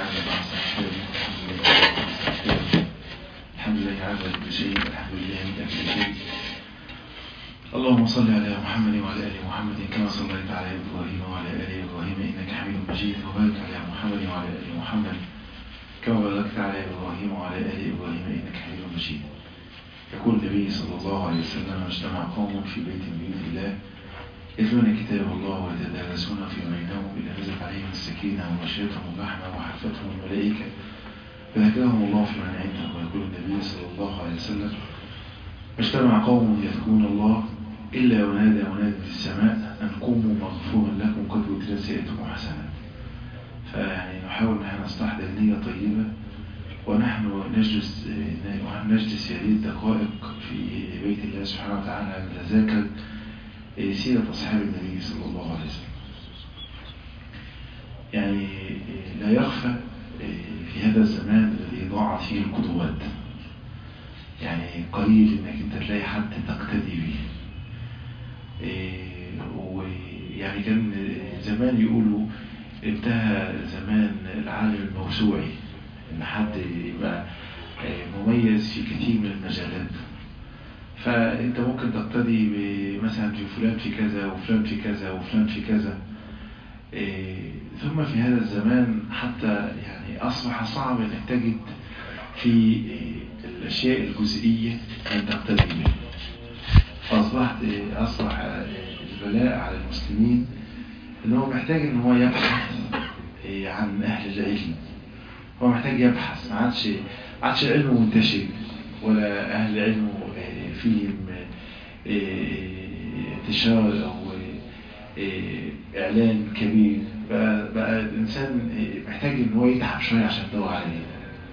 الحمد لله على كل شيء، الحمد لله من كل شيء. اللهم صل على محمد وعلى آل محمد كما صليت على إبراهيم وعلى آل إبراهيم إنك حميد مجيد، وبارك على محمد وعلى آل محمد كما باركت على إبراهيم وعلى آل إبراهيم إنك حميد مجيد. يقول النبي صلى الله عليه وسلم: اجتمع قوم في بيت من بيوت الله يتلون كتاب الله ويتدارسون فيما بينهم إلا نزلت عليهم السكينة وغشيتهم الرحمة وحفتهم الملائكة فذكرهم الله في من عنده. ويقول النبي صلى الله عليه وسلم: اجتمع قوم يذكرون الله إلا ونادى مناد في السماء أن قوموا مغفورا لكم قد بدلت سيئتكم حسنات. فيعني نحاول أن نستحضر نية طيبة ونحن نجلس في هذه الدقائق في بيت الله سبحانه وتعالى نتذاكر سيرة أصحاب النبي صلى الله عليه وسلم. يعني لا يخفى في هذا الزمان الذي ضاعت فيه القدوات، يعني قليل انك انت تلاقي حد تقتدي به. ويعني كان زمان يقولوا انتهى زمان العالم الموسوعي، ان حد يبقى مميز في كثير من المجالات، فانت ممكن تقتدي مثلا في فلان في كذا وفلان في كذا وفلان في كذا. ثم في هذا الزمان حتى يعني أصبح صعب أن تجد في الأشياء الجزئية أن تقتدي بها. أصبح البلاء على المسلمين أنه محتاج أن هو يبحث عن أهل العلم، هو محتاج يبحث، ما عادش العلم منتشر ولا أهل العلم فيهم انتشار أو إعلان كبير. بقى الإنسان محتاج إن هو يتعب شوية عشان يدور عليه،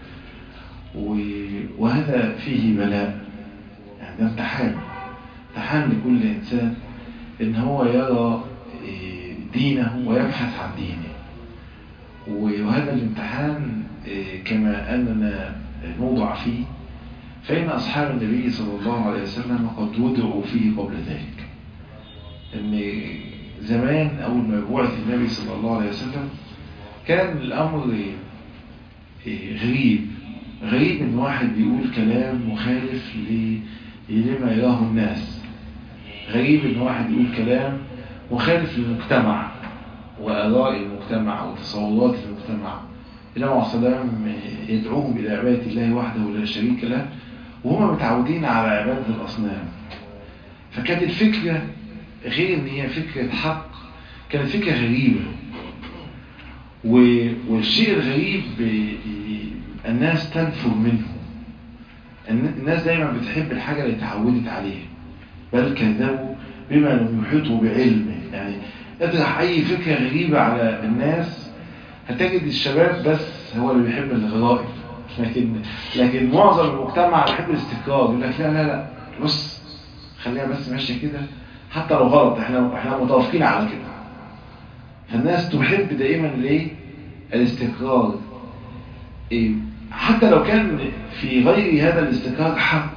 وهذا فيه بلاء، يعني ده امتحان لكل إنسان إن هو يرى دينه ويبحث عن دينه. وهذا الامتحان كما أننا نوضع فيه، فإن أصحاب النبي صلى الله عليه وسلم قد وضعوا فيه قبل ذلك. إن زمان أول ما بعث النبي صلى الله عليه وسلم كان الأمر غريب إن واحد بيقول كلام مخالف لما يراه الناس، غريب إن واحد يقول كلام مخالف للمجتمع وآراء المجتمع وتصورات المجتمع. النبي عليه الصلاة والسلام يدعوهم إلى عبادة الله وحده لا شريك له، وهم متعودين على عبادة الأصنام. فكانت الفكرة غير ان هي فكرة حق، كانت فكرة غريبة. والشيء الغريب الناس تنفر منه. الناس دايما بتحب الحاجة اللي اتعودت عليها، بل كذبوا بما لم يحيطوا بعلمه. يعني اطرح اي فكرة غريبة على الناس هتجد الشباب بس هو اللي بيحب الغرائب، لكن معظم المجتمع بيحب الاستقرار، يقول لك لا بص خليها بس ماشية كده حتى لو غلط، احنا متوافقين على كده. فالناس تحب دائما الاستقرار، حتى لو كان في غير هذا الاستقرار حق.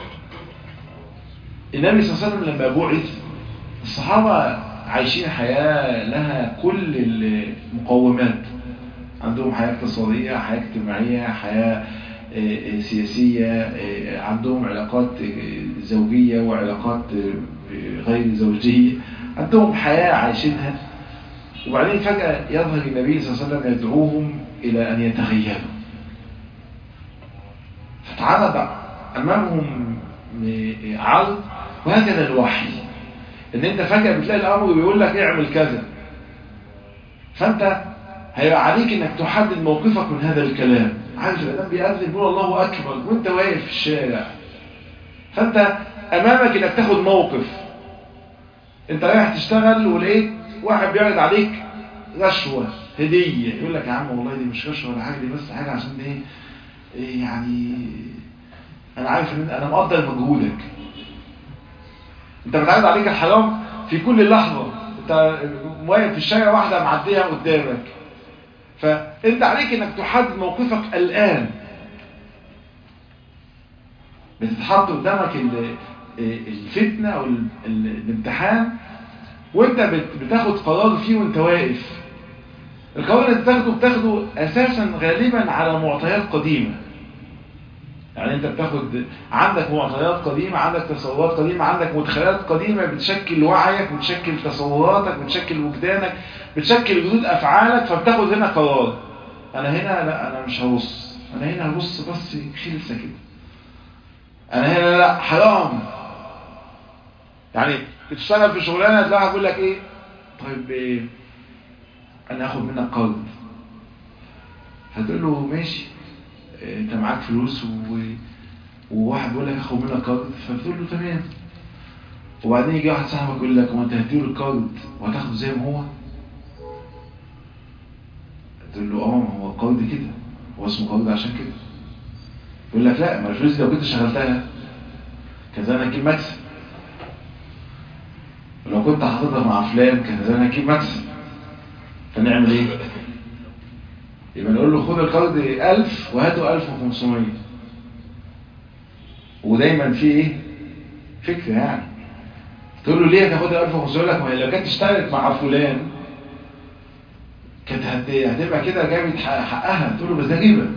النبي صلى الله عليه وسلم لما بعث الصحابة عايشين حياة لها كل المقومات، عندهم حياة اقتصادية، حياة اجتماعية، حياة سياسية، عندهم علاقات زوجية وعلاقات غير زوجية، عندهم حياة عايشينها. وبعدين فجأة يظهر النبي صلى الله عليه وسلم يدعوهم إلى أن يتغيروا، فتعرض أمامهم عرض. وهكذا الوحي، إن أنت فجأة بتلاقي الأمر بيقول لك اعمل كذا، فأنت هيبقى عليك إنك تحدد موقفك من هذا الكلام. عارف الأذان بيأذن يقول الله أكبر وأنت واقف في الشارع، فأنت أمامك إنك تاخد موقف. أنت رايح تشتغل ولقيت واحد بيعرض عليك رشوة هدية، يقول لك يا عم والله دي مش رشوة ولا حاجة، دي بس حاجة عشان إيه يعني أنا عارف إن أنا مقدر مجهودك. أنت بتعرض عليك الحرام في كل لحظة، أنت واقف في الشارع واحدة معدية قدامك، فأنت عليك إنك تحدد موقفك الآن. بتتحط قدامك الفتنة أو الامتحان، وانت بتاخد قرار فيه وانت واقف. القرار اللي بتاخده اساسا غالبا على معطيات قديمة. يعني انت بتاخد عندك معطيات قديمة، عندك تصورات قديمة، عندك مدخلات قديمة بتشكل وعيك، بتشكل تصوراتك، بتشكل وجدانك، بتشكل ردود افعالك. فبتاخد هنا قرار، انا هنا لا انا مش هبص، انا هنا هبص بس خلصة كده، انا هنا لا حرام. يعني بتشتغل في شغلانة تلاقي واحد بيقول لك ايه، طيب إيه انا هاخد منك قرض، هتقول له ماشي انت معاك فلوس وواحد بيقول لك هاخد منك قرض، فبتقول له تمام. وبعدين يجي واحد صاحبك يقول لك هو انت هتديله القرض وهتاخده زي ما هو؟ تقول له ما هو القرض كده، هو اسمه قرض عشان كده. يقول لك لا، ما الفلوس دي لو كنت شغلتها كان زمان هتجيب مكسب، ولو كنت حاططها مع فلان كان زمان هتجيب مكسب. فنعمل ايه؟ يبقى نقول له خد القرض 1000 وهاته 1500. ودايما في ايه فكرة، يعني تقول له ليه هتاخدها 1500؟ يقول لك ما هي لو كانت اشتغلت مع فلان كانت هتبقى كده جابت حقها. تقول له بس ده ربا،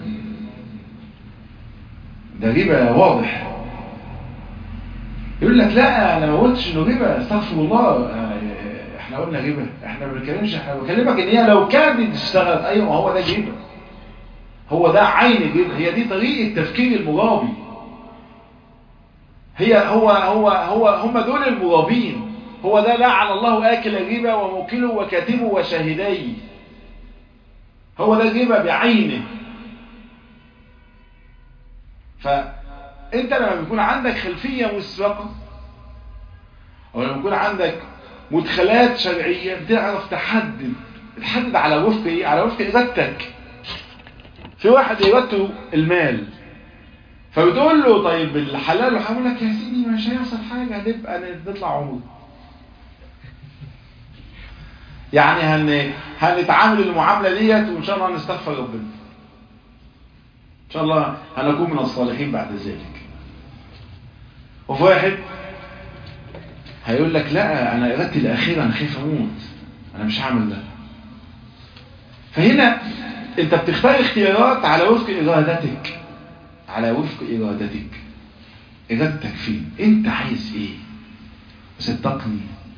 ده ربا واضح. يقول لك لا انا ما قلتش انه ربا، استغفر الله، احنا قلنا ربا، احنا ما بنتكلمش، احنا بكلمك ان هي لو كانت تشتغل. ايوه ما هو ده ربا، هو ده عين الربا، هي دي طريقه تفكير المرابي. هم دول المرابين. هو ده لعن الله آكل الربا وموكله وكاتبه وشاهديه. هو ده الربا بعينه. فانت لما بيكون عندك خلفية مسبقة او لما يكون عندك مدخلات شرعية بتعرف تحدد على وفق ايه؟ على وفق ارادتك. في واحد ارادته المال، فبتقول له طيب الحلال وحاول لك يا سيدي مش هيحصل حاجة، هنبقى نطلع عمود، يعني هنتعامل المعاملة ديت وان شاء الله هنستغفر ربنا، ان شاء الله هنكون من الصالحين بعد ذلك. وفي واحد هيقول لك لا انا ارادتي الاخيرة، انا خايف اموت، انا مش هعمل ده. فهنا انت بتختار اختيارات على وفق ارادتك، على وفق ارادتك. ارادتك فين؟ انت عايز ايه؟ وصدقني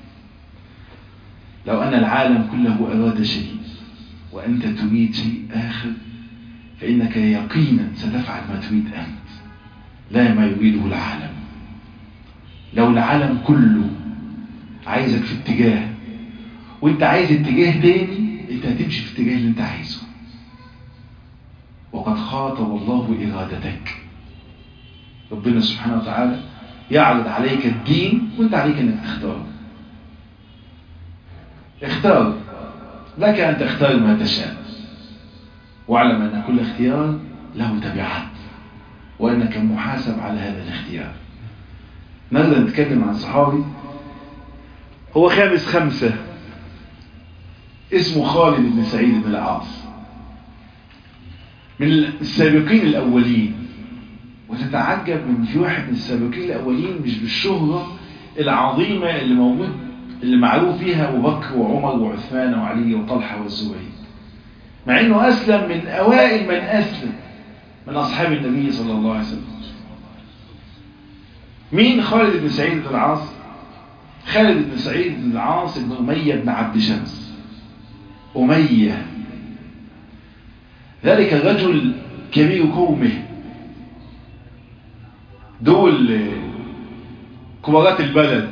لو ان العالم كله اراد شيء وانت تريد شيء اخر فانك يقينا ستفعل ما تريد انت، لا ما يريده العالم. لو العالم كله عايزك في اتجاه وانت عايز اتجاه تاني، انت هتمشي في اتجاه اللي انت عايزه. وقد خاطب الله ارادتك. ربنا سبحانه وتعالى يعرض عليك الدين وانت عليك انك تختار. اختار، لك ان تختار ما تشاء، واعلم ان كل اختيار له تبعات وانك محاسب على هذا الاختيار. نقدر نتكلم عن صحابي هو خامس خمسة، اسمه خالد بن سعيد بن العاص، من السابقين الاولين. وتتعجب من في واحد من السابقين الاولين مش بالشهرة العظيمة اللي معروف فيها ابو بكر وعمر وعثمان وعلي وطلحة والزبير، مع انه اسلم من اوائل من اسلم من اصحاب النبي صلى الله عليه وسلم. مين خالد بن سعيد بن العاص؟ خالد بن سعيد بن العاص بن أمية بن عبد شمس. أمية ذلك الرجل كبير قومه، دول كبارات البلد.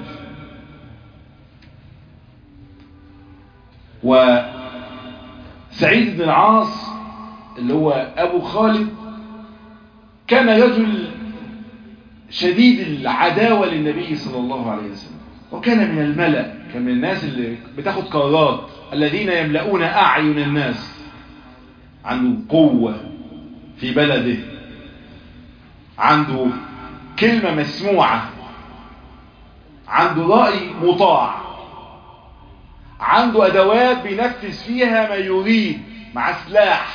وسعيد بن العاص اللي هو أبو خالد كان رجل شديد العداوة للنبي صلى الله عليه وسلم، وكان من الملأ، كان من الناس اللي بتاخد قرارات، الذين يملؤون أعين الناس. عنده قوة في بلده، عنده كلمة مسموعة، عنده رأي مطاع، عنده أدوات بينفذ فيها ما يريد مع سلاح،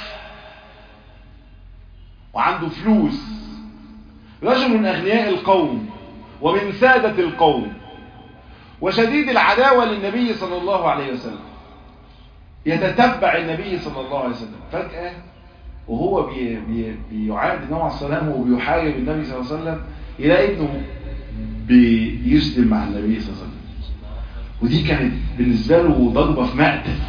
وعنده فلوس. رجل من أغنياء القوم ومن سادة القوم، وشديد العداوة للنبي صلى الله عليه وسلم. يتتبع النبي صلى الله عليه وسلم. فجأة وهو بيعاد النبي عليه السلام وبيحارب النبي صلى الله عليه وسلم يلاقي ابنه بيسلم مع النبي صلى الله عليه وسلم. ودي كانت بالنسبة له ضربة في مقتل.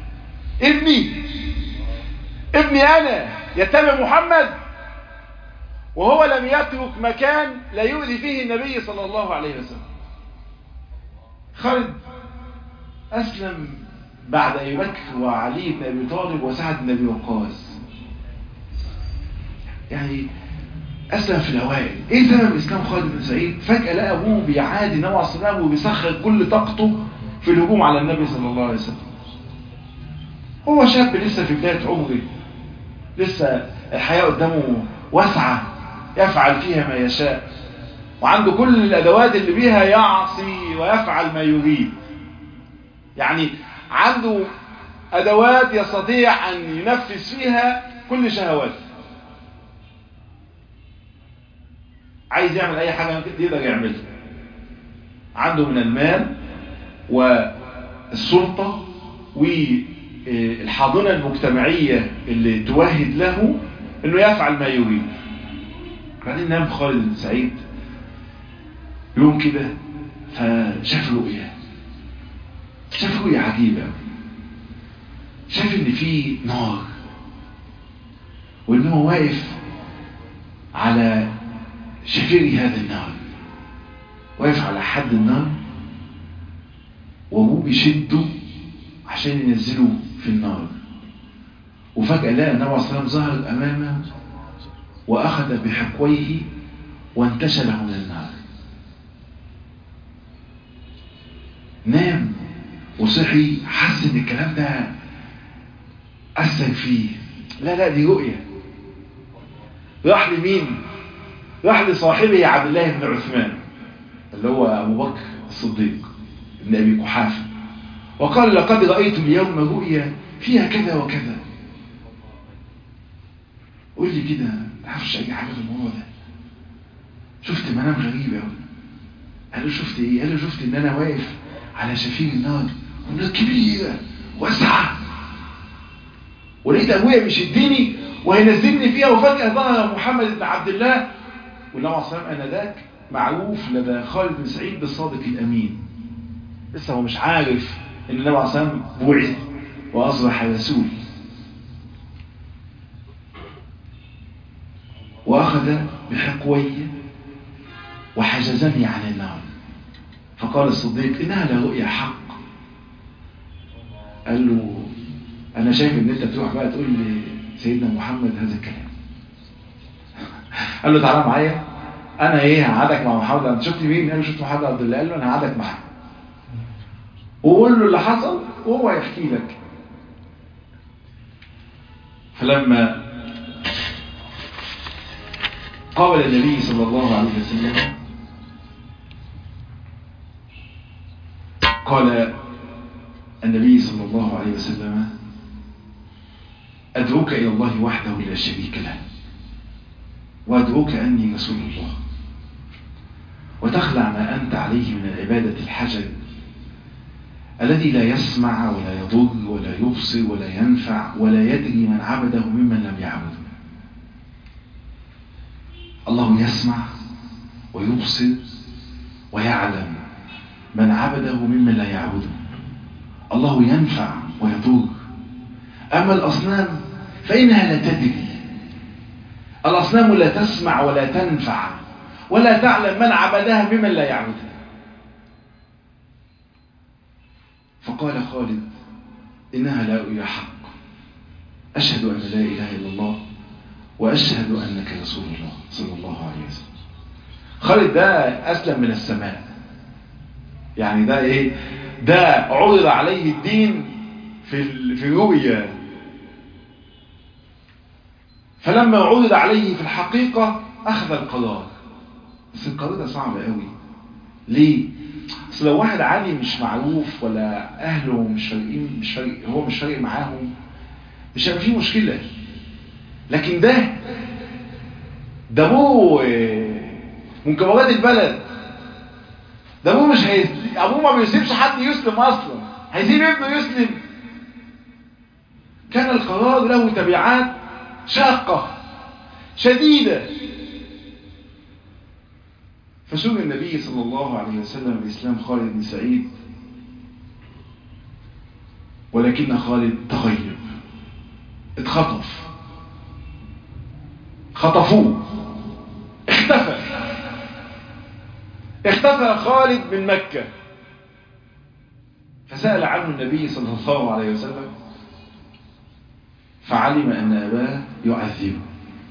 ابني أنا يتبع محمد، وهو لم يترك مكان لا يؤذي فيه النبي صلى الله عليه وسلم. خالد أسلم بعد أبي بكر وعلي بن أبي طالب وسعد بن أبي وقاص، يعني أسلم في الأوائل. إيه سبب إسلام خالد بن سعيد؟ فجأة لقى أبوه بيعادي النبي عليه الصلاة والسلام وبيسخر كل طاقته في الهجوم على النبي صلى الله عليه وسلم. هو شاب لسه في بداية عمره، لسه الحياة قدامه واسعة يفعل فيها ما يشاء، وعنده كل الأدوات اللي بيها يعصي ويفعل ما يريد. يعني عنده أدوات يستطيع أن ينفذ فيها كل شهواته. عايز يعمل أي حاجة يقدر يعملها. عنده من المال والسلطة والحاضنة المجتمعية اللي توهد له أنه يفعل ما يريد. بعدين نام خالد بن سعيد يوم كده فشاف رؤية، شاف رؤية عجيبة. شاف ان في نار، وانه واقف على شفير هذا النار، واقف على حد النار، وابوه بيشده عشان ينزله في النار. وفجأة لقى النبي عليه الصلاة والسلام ظهر امامه واخذ بحقويه وانتشله من النار. نام وصحي، حس ان الكلام ده اثر فيه. لا دي رؤية. راح لمين؟ راح لصاحبه عبد الله بن عثمان اللي هو ابو بكر الصديق ابن ابي قحافه، وقال لقد رأيت اليوم رؤيا فيها كذا وكذا. قول لي كده، ما تعرفش اي حاجه في الموضوع ده؟ شفت منام غريب قوي. قال له شفت ايه؟ قال له شفت ان انا واقف على شفير النار، والنار كبيره واسعه، ولقيت ابويا بيشدني وهينزلني فيها، وفجاه ظهر محمد بن عبد الله. والنبي عليه الصلاه والسلام انذاك معروف لدى خالد بن سعيد بالصادق الامين. لسه هو مش عارف ان النبي عليه الصلاه والسلام بعث واصبح رسول. واخذ بحقوي وحجزني عن النار. فقال الصديق انها لرؤيا حق. قال له انا شايف ان انت تروح بقى تقول لسيدنا محمد هذا الكلام. قال له تعالى معايا، انا هقعدك مع محمد. انت شفت مين؟ قال له شفت محمد عبد الله. قال له انا هقعدك معاه وقول له اللي حصل وهو يحكي لك. فلما قابل النبي صلى الله عليه وسلم قال النبي صلى الله عليه وسلم أدعوك إلى الله وحده لا شريك له، وأدعوك أني رسول الله، وتخلع ما أنت عليه من العبادة الحجر الذي لا يسمع ولا يضر ولا يبصر ولا ينفع ولا يدري من عبده ممن لم يعبده. الله يسمع ويبصر ويعلم من عبده ممن لا يعبده. الله ينفع ويضر. أما الأصنام فإنها لا تدري. الأصنام لا تسمع ولا تنفع ولا تعلم من عبدها ممن لا يعبدها. فقال خالد إنها لا رؤيا حق، أشهد أن لا إله إلا الله وأشهد أنك رسول الله صلى الله عليه وسلم. خالد ده أسلم من السماء. يعني ده إيه؟ ده عرض عليه الدين في رؤيا، فلما عرض عليه في الحقيقة أخذ القرار. بس القرار ده صعب قوي. ليه؟ اصل لو واحد عادي مش معروف ولا أهله مش فارقين، هو مش فارق معاهم، مش هيبقى فيه مشكلة. لكن ده ابوه من كبارات البلد. ده ابوه ابوه ما بيسيبش حد يسلم اصلا، هيسيب ابنه يسلم؟ كان القرار له تبعات شاقة شديدة. فسمي النبي صلى الله عليه وسلم بإسلام خالد بن سعيد، ولكن خالد تغيب، اتخطف، خطفوه، اختفى خالد من مكة. فسأل عنه النبي صلى الله عليه وسلم، فعلم أن أباه يعذبه.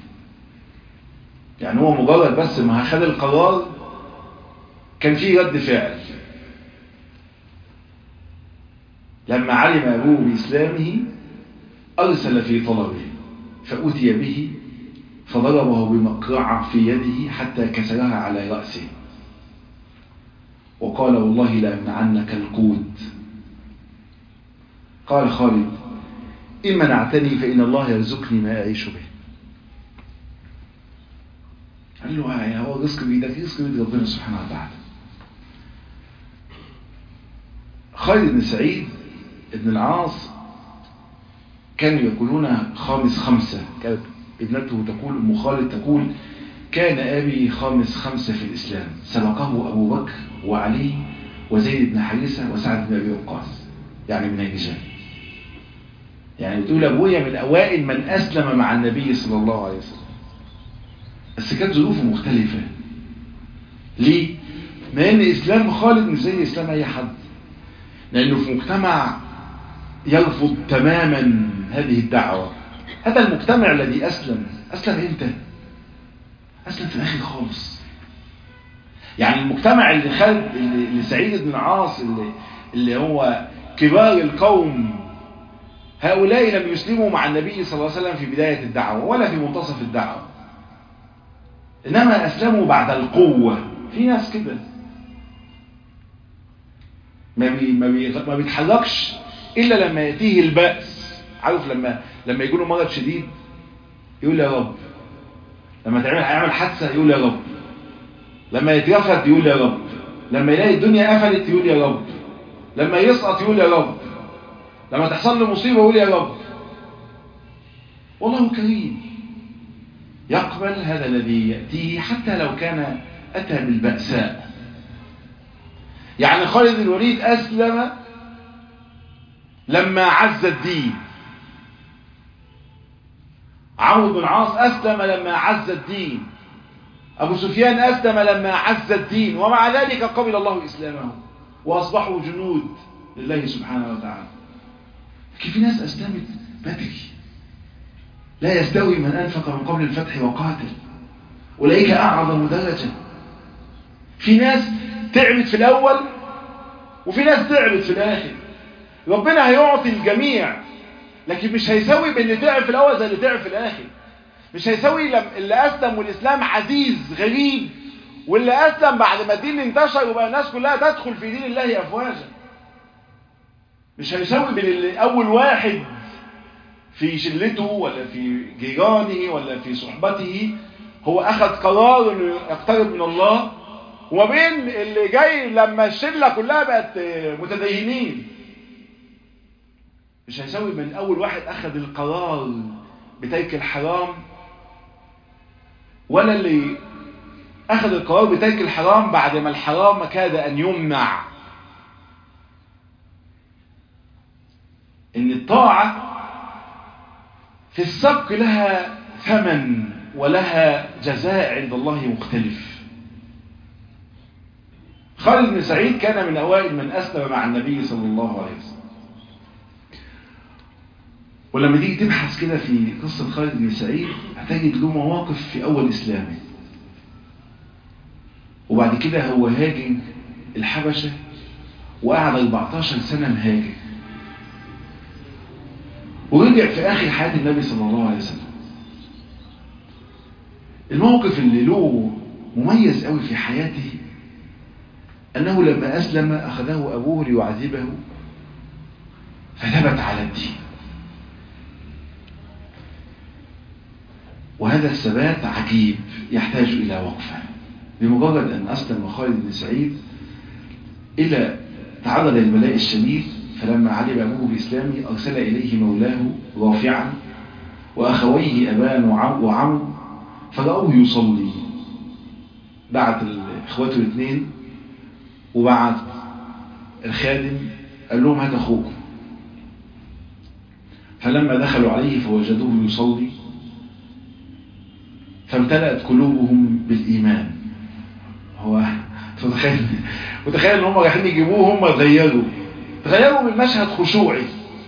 يعني هو مجرد بس ما خد القرار كان فيه رد فعل. لما علم أبوه بإسلامه أرسل في طلبه، فأتي به فضربه بمقرعة في يده حتى كسرها على رأسه، وقال والله لأمنعنك القوت. قال خالد إن منعتني فإن الله يرزقني ما أعيش به. قال له هو رزق بيدك، رزق بيد ربنا سبحانه وتعالى. خالد بن سعيد ابن العاص كانوا يقولون خامس خمسة. كانت ابنته تقول، أم خالد تقول كان أبي خامس خمسة في الإسلام، سبقه أبو بكر وعلي وزيد بن حارثة وسعد بن أبي وقاص، يعني من الرجال. يعني بتقول أبويا من أوائل من أسلم مع النبي صلى الله عليه وسلم. بس كانت ظروفه مختلفة. ليه؟ لأن إسلام خالد مش زي إسلام أي حد، لأنه في مجتمع يرفض تماما هذه الدعوة. هذا المجتمع الذي أسلم إمتى؟ أسلم في الآخر خالص. يعني المجتمع اللي خد اللي سعيد بن العاص اللي هو كبار القوم، هؤلاء لم يسلموا مع النبي صلى الله عليه وسلم في بداية الدعوة ولا في منتصف الدعوة، إنما أسلموا بعد القوة. في ناس كده ما بيتحركش إلا لما يأتيه البأس. عارف لما يجوله مرض شديد يقول يا رب، لما يعمل حادثة يقول يا رب، لما يترفد يقول يا رب، لما يلاقي الدنيا قفلت يقول يا رب، لما يسقط يقول يا رب، لما تحصل له مصيبة يقول يا رب. والله كريم يقبل هذا الذي يأتيه حتى لو كان أتى بالبأساء. يعني خالد بن الوليد أسلم لما عز الدين، عمرو بن العاص أسلم لما عز الدين، أبو سفيان أسلم لما عز الدين، ومع ذلك قبل الله إسلامه وأصبحوا جنود لله سبحانه وتعالى. كيف في ناس أسلمت بدري. لا يستوي من أنفق من قبل الفتح وقاتل، أولئك أعظم درجة. في ناس تعبت في الأول وفي ناس تعبت في الآخر. ربنا هيعطي الجميع، لكن مش هيسوي بين اللي تعب في الأول زي اللي تعب في الآخر. مش هيسوي اللي أسلم والإسلام عزيز غريب، واللي أسلم بعد ما الدين انتشر وبقى الناس كلها تدخل في دين الله أفواجا. مش هيسوي بين اللي أول واحد في شلته ولا في جيرانه ولا في صحبته هو أخذ قرار أنه يقترب من الله، وما بين اللي جاي لما الشلة كلها بقت متدينين. مش هيسوي من أول واحد أخذ القرار بترك الحرام ولا اللي أخذ القرار بترك الحرام بعد ما الحرام كاد أن يمنع. إن الطاعة في السبق لها ثمن ولها جزاء عند الله مختلف. خالد بن سعيد كان من أوائل من أسلم مع النبي صلى الله عليه وسلم. ولما تيجي تبحث كده في قصة خالد بن سعيد هتجد له مواقف في أول إسلامه، وبعد كده هو هاجر الحبشة وقعد 14 سنة مهاجر، ورجع في آخر حياة النبي صلى الله عليه وسلم. الموقف اللي له مميز قوي في حياته أنه لما أسلم أخذه أبوه ليعذبه فثبت على الدين. وهذا الثبات عجيب يحتاج إلى وقفة. بمجرد أن أسلم خالد بن سعيد إلى تعرض للبلاء الشديد فلما علم أبوه بإسلامه أرسل إليه مولاه رافعا وأخويه أبان وعم فرأوه يصلي. بعت إخواته الاثنين وبعت الخادم قال لهم هذا أخوكم. فلما دخلوا عليه فوجدوه يصلي فامتلأت قلوبهم بالإيمان. هو متخيل ان هم رايحين يجيبوه، هم تغيروا من مشهد خشوعي.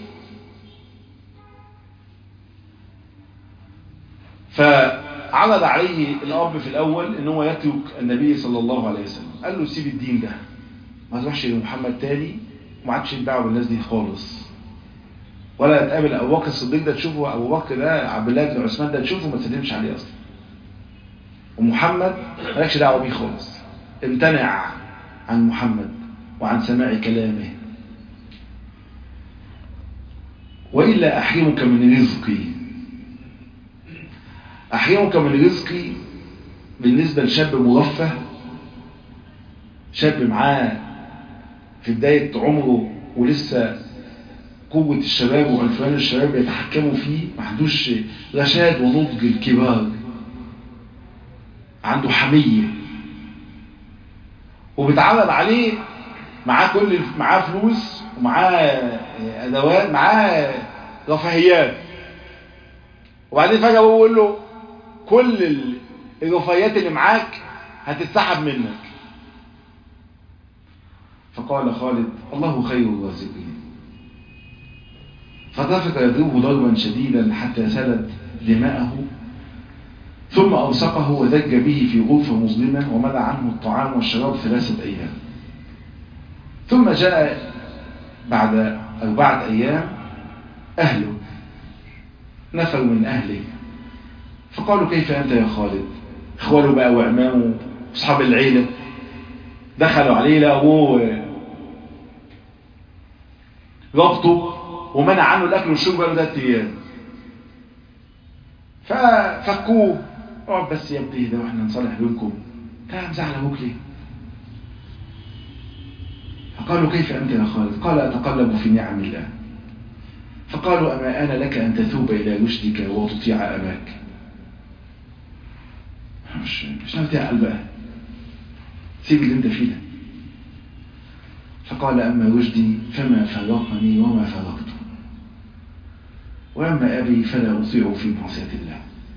فعرض عليه الأب في الأول ان هو يترك النبي صلى الله عليه وسلم. قال له سيب الدين ده، ما تروحش لمحمد تاني وما عادش يدعوا بالناس دي خالص، ولا تقابل أبو بكر الصديق ده تشوفه، أبو بكر ده عبد الله بن عثمان ده تشوفه ما تسلمش عليه أصلا، ومحمد مالكش دعوة بيه خالص. امتنع عن محمد وعن سماع كلامه. وإلا أحرمك من رزقي. أحرمك من رزقي بالنسبة لشاب مرفه، شاب معاه في بداية عمره ولسه قوة الشباب وعنفوان الشباب يتحكموا فيه، ما عندوش رشاد ونضج الكبار، عنده حمية، وبتعرض عليه معاه فلوس ومعاه ادوات، معاه رفاهيات، وبعدين فجأة هو بيقول له كل الرفاهيات اللي معاك هتتسحب منك. فقال خالد الله خير الرازقين. فطفق يضربه ضربا شديدا حتى سلت دماءه، ثم أوثقه ودج به في غرفة مظلمة ومنع عنه الطعام والشراب 3 أيام. ثم جاء بعد 4 أيام أهله، نفر من أهله، فقالوا كيف أنت يا خالد؟ إخواله بقى وعمامه أصحاب العيلة دخلوا عليه لأبوه ربطه ومنع عنه الأكل والشرب بقى 3 أيام. ففكوه، اقعد بس يا ابني ده واحنا نصالح بينكم، انت مزعل ابوك ليه؟ فقالوا كيف انت يا خالد؟ قال اتقلب في نعم الله. فقالوا اما انا لك ان تثوب الى رشدك وتطيع اباك؟ مش ناوي تعقل بقى، سيب اللي انت فيه ده. فقال اما رشدي فما فرقني وما فرقته، واما ابي فلا اطيع في معصيه الله.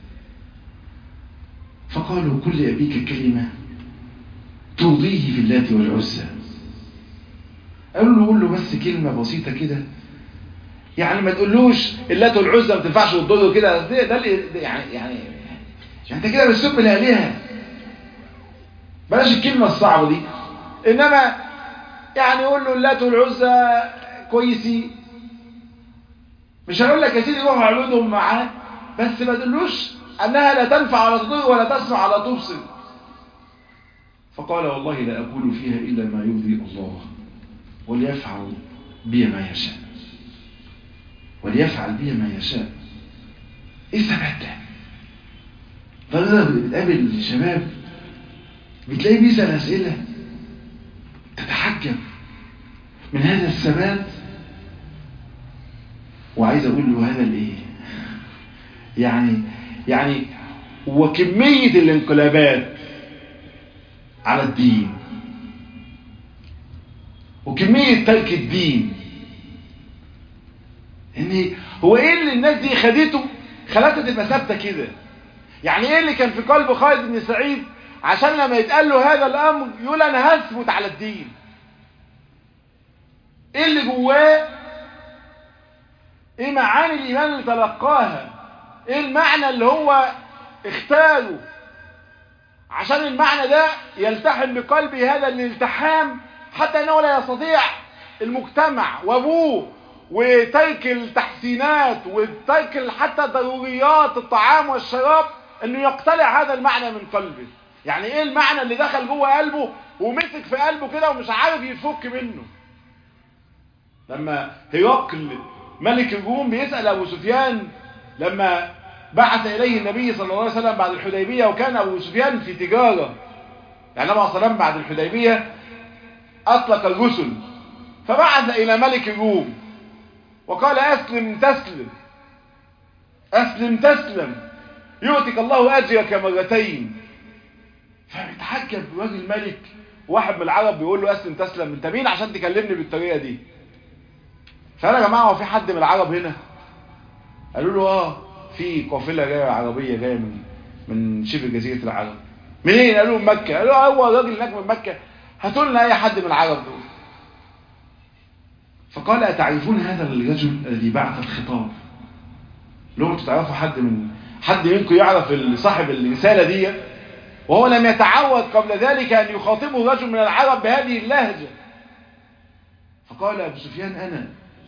فقالوا كل أبيك كلمة ترضيه في اللات والعزى. قول له بس كلمة بسيطة كده، يعني ما تقولوش اللات والعزى ما تنفعش وتضره كده، ده يعني انت كده بتسب الآلهة، بلاش الكلمة الصعبة دي. انما يعني قول له اللات والعزى كويسين، مش هقول لك يا سيدي روح اعبدهم معاه، بس ما تقولوش أنها لا تنفع ولا تضر ولا تسمع ولا تبصر. فقال والله لا أقول فيها إلا ما يرضي الله، وليفعل بي ما يشاء، وليفعل بي ما يشاء. إيه الثبات ده؟ فالله بتقابل الشباب بتلاقيه بيسأل أسئلة تتحجب من هذا الثبات، وعايز أقول له هذا الإيه؟ يعني وكمية الانقلابات على الدين وكمية ترك الدين، ان هو ايه اللي الناس دي خلتها تبقى ثابته كده؟ يعني ايه اللي كان في قلب خالد بن سعيد عشان لما يتقال له هذا الامر يقول انا هثبت على الدين؟ ايه اللي جواه؟ ايه معاني الايمان اللي تلقاها؟ ايه المعنى اللي هو اختاره عشان المعنى ده يلتحم بقلبه هذا الالتحام، حتى انه لا يستطيع المجتمع وابوه وترك التحسينات وترك حتى ضروريات الطعام والشراب انه يقتلع هذا المعنى من قلبه. يعني ايه المعنى اللي دخل جوه قلبه ومسك في قلبه كده ومش عارف يفك منه؟ لما هرقل ملك الروم بيسأل ابو سفيان لما بعث إليه النبي صلى الله عليه وسلم بعد الحديبية، وكان أبو سفيان في تجارة، يعني النبي صلى الله عليه وسلم بعد الحديبية أطلق الرسل فبعث إلى ملك الروم وقال أسلم تسلم، أسلم تسلم يؤتك الله أجرك مرتين. فبيتحجب راجل ملك، واحد من العرب بيقول له أسلم تسلم، انت مين عشان تكلمني بالطريقة دي؟ فقال يا جماعة هو في حد من العرب هنا؟ قالوا له في قافلة جاية عربية جاية من شبه جزيرة العرب. منين؟ قالوا من مكة. قالوا هو الراجل هناك من مكة، هاتوا لنا أي حد من العرب دول. فقال أتعرفون هذا الرجل الذي بعث الخطاب؟ لو انتوا تعرفوا حد منكم يعرف صاحب الرسالة دي؟ وهو لم يتعود قبل ذلك أن يخاطبه رجل من العرب بهذه اللهجة. فقال أبو سفيان أنا.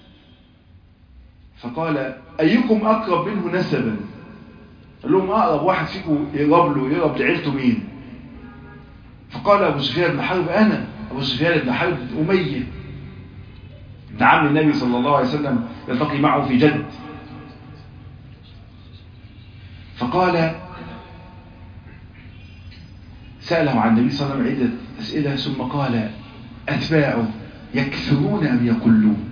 فقال أيكم أقرب منه نسبا؟ قال لهم أقرب واحد فيكم يقرب لعيلته مين؟ فقال أبو سفيان بن حرب أنا. أبو سفيان بن حرب أمية ابن عم النبي صلى الله عليه وسلم يلتقي معه في جد. فقال سأله عن النبي صلى الله عليه وسلم عدة أسئلة ثم قال أتباعه يكثرون أم يقلون؟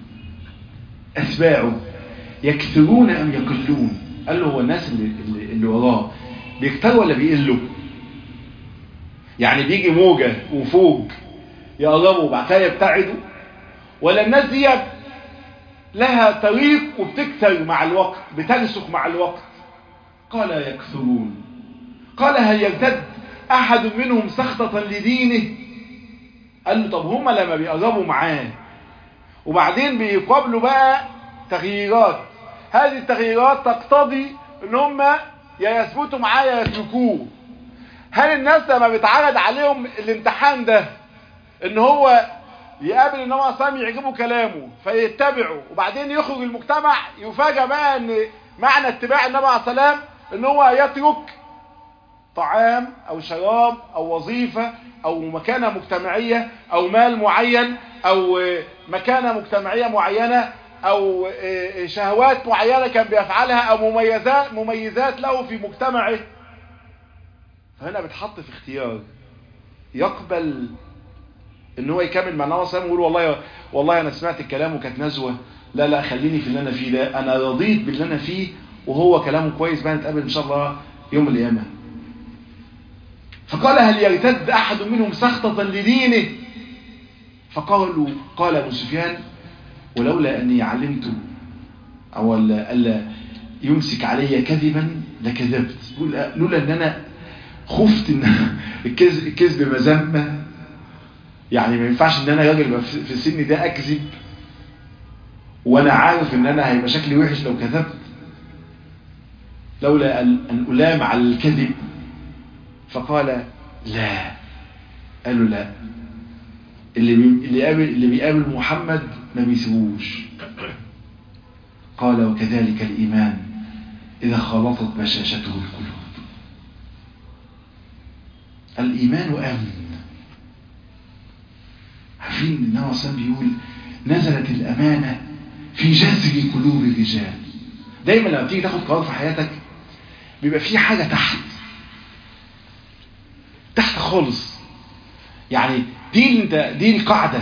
أتباعه يكثرون أم يقلون؟ قال له هو الناس اللي وراه بيكتروا ولا بيقلوا؟ يعني بيجي موجة وفوق يقربوا وبعد كده يبتعدوا، ولا الناس دي لها طريق وبتكتر مع الوقت، بترسخ مع الوقت؟ قال يكثرون. قال هل يرتد أحد منهم سخطة لدينه؟ قال له طب هم لما بيقربوا معاه وبعدين بيقابلوا بقى تغييرات، هذه التغييرات تقتضي ان هم يا يثبتوا معاه يا يتركوه. هل الناس لما بيتعرض عليهم الامتحان ده ان هو يقابل النبي صلى الله عليه وسلم يعجبوا كلامه فيتبعوا، وبعدين يخرج المجتمع يفاجأ بقى ان معنى اتباع النبي عليه الصلاة والسلام ان هو يترك طعام او شراب او وظيفة او مكانة مجتمعية او مال معين او مكانة مجتمعية معينة او شهوات معينة كان بيفعلها او مميزات له في مجتمعه؟ فهنا بتحط في اختيار، يقبل ان هو يكمل مع النبي صلى الله عليه وسلم ويقول والله انا سمعت الكلام وكانت نزوة، لا خليني في اللي انا فيه ده، انا رضيت باللي انا فيه وهو كلامه كويس، بقى نتقابل ان شاء الله يوم القيامة. فقال هل يرتد احد منهم سخطة لدينه؟ قال ابو سفيان ولولا اني علمت او الا يمسك علي كذبا لكذبت. لولا ان انا خفت ان الكذب مذمة، يعني ما ينفعش ان انا راجل في السن ده اكذب وانا عارف ان انا هيبقى شكلي وحش لو كذبت، لولا ان الام على الكذب. فقال لا. قال له لا، اللي بيقابل محمد ما بيسيبوش. قال وكذلك الإيمان إذا خلطت بشاشته القلوب. الإيمان أمن. عارفين النبي صلى الله عليه وسلم بيقول نزلت الأمانة في جذر قلوب الرجال. دايما لما تيجي تاخد قرار في حياتك بيبقى في حاجة تحت خالص، يعني دي القاعدة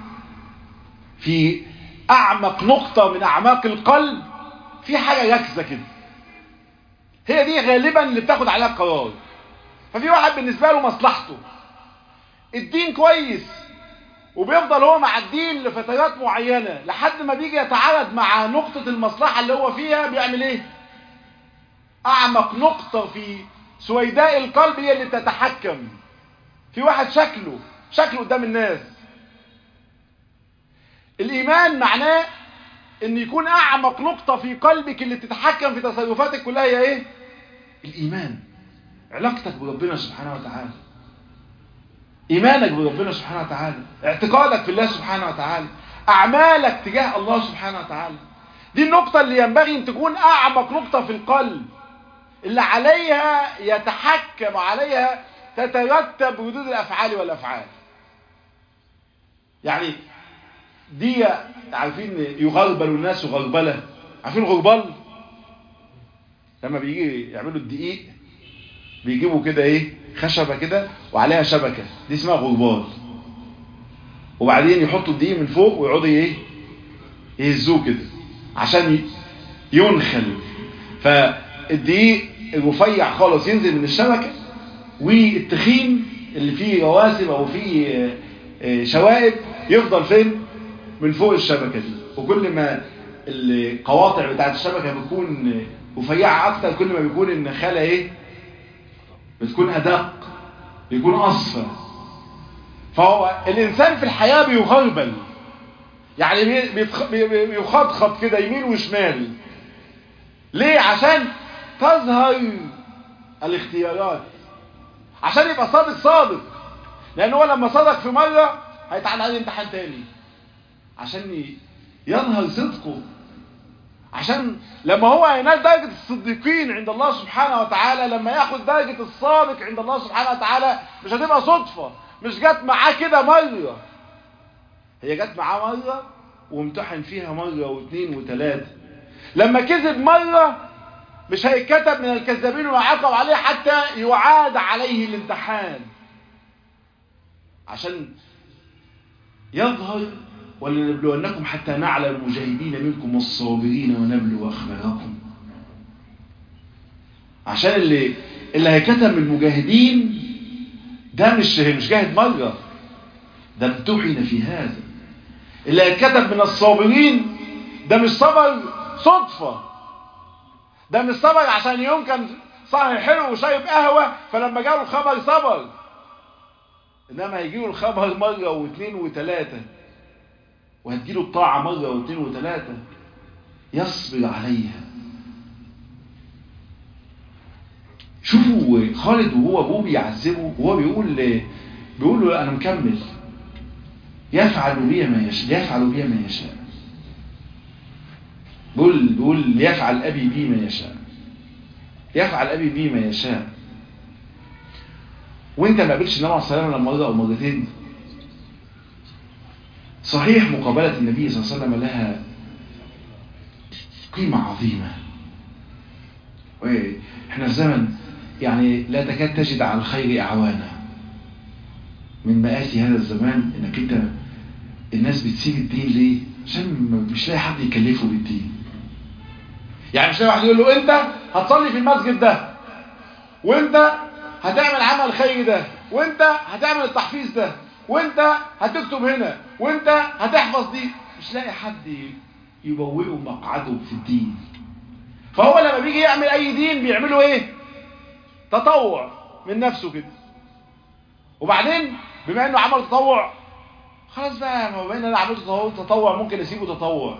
في أعمق نقطة من أعماق القلب، في حاجة ركزة كده، هي دي غالبا اللي بتاخد عليها القرار. ففي واحد بالنسبة له مصلحته الدين كويس وبيفضل هو مع الدين لفترات معينة لحد ما بيجي يتعارض مع نقطة المصلحة اللي هو فيها، بيعمل ايه؟ أعمق نقطة في سويداء القلب هي اللي تتحكم. في واحد شكله قدام الناس. الإيمان معناه ان يكون أعمق نقطة في قلبك اللي تتحكم في تصرفاتك كلها هي ايه؟ الإيمان. علاقتك بربنا سبحانه وتعالى، إيمانك بربنا سبحانه وتعالى، اعتقادك في الله سبحانه وتعالى، أعمالك تجاه الله سبحانه وتعالى. دي النقطة اللي ينبغي أن تكون أعمق نقطة في القلب، اللي عليها يتحكم، عليها تترتب ردود الأفعال والأفعال. يعني دي عارفين يغربل الناس غربلة. عارفين الغربال لما بيجي يعملوا الدقيق بيجيبوا كده ايه، خشبة كده وعليها شبكة، دي اسمها غربال. وبعدين يحطوا الدقيق من فوق ويقعدوا ايه يهزوه كده عشان ينخل، فالدقيق الرفيع خالص ينزل من الشبكة، والتخين اللي فيه رواسب او فيه شوائب يفضل فين؟ من فوق الشبكة دي. وكل ما القواطع بتاعت الشبكة بتكون رفيعة اكتر كل ما بيكون النخالة ايه؟ بتكون ادق، بيكون اصفر. فهو الانسان في الحياة بيغربل، يعني بيخطخط كده يمين وشمال. ليه؟ عشان تظهر الاختيارات، عشان يبقى صادق، لان هو لما صدق في مرة هيتعاد عليه امتحان تاني عشان يظهر صدقه، عشان لما هو ينال درجة الصديقين عند الله سبحانه وتعالى، لما ياخد درجة الصادق عند الله سبحانه وتعالى مش هتبقى صدفة، مش جت معاه كده مرة، هي جت معاه مرة وامتحن فيها مرة واثنين وثلاثة. لما كذب مرة مش هيتكتب من الكذابين ويعاقب عليه حتى يعاد عليه الامتحان، عشان يظهر ولنبلونكم حتى نعلم المجاهدين منكم والصابرين ونبلو أخباركم. عشان اللي هيكتب من المجاهدين ده مش جاهد مرة، ده امتحن في هذا. اللي هيكتب من الصابرين ده مش صبر صدفة، ده مش صبر عشان يوم كان صاحي حلو وشايب قهوة فلما جاله الخبر صبر، انما هيجيله الخبر مرة واثنين وثلاثة، وهتجيله الطاعة مرة واثنين وثلاثة يصبر عليها. شوفوا خالد وهو ابوه بيعذبه وهو بيقول له انا مكمل، يفعل بي ما يشاء، بيقول يفعل ابي بي ما يشاء، يفعل ابي بي ما يشاء. وانت ما قابلتش النبي عليه الصلاه والسلام لما مرة او مرتين؟ صحيح مقابلة النبي صلى الله عليه وسلم لها قيمة عظيمة، واحنا الزمن يعني لا تكاد تجد على الخير اعوانا. من مآسي هذا الزمان انك انت الناس بتسيب الدين ليه؟ عشان مش لاقي حد يكلفه بالدين. يعني مش لاقي واحد يقول له انت هتصلي في المسجد ده، وانت هتعمل عمل خير ده، وانت هتعمل التحفيظ ده، وانت هتكتب هنا، وانت هتحفظ دي. مش لاقي حد يبوئه مقعده في الدين. فهو لما بيجي يعمل اي دين بيعمله ايه؟ تطوع من نفسه كده. وبعدين بما انه عمل تطوع خلاص بقى، ما بين انا عملت تطوع ممكن اسيبه تطوع.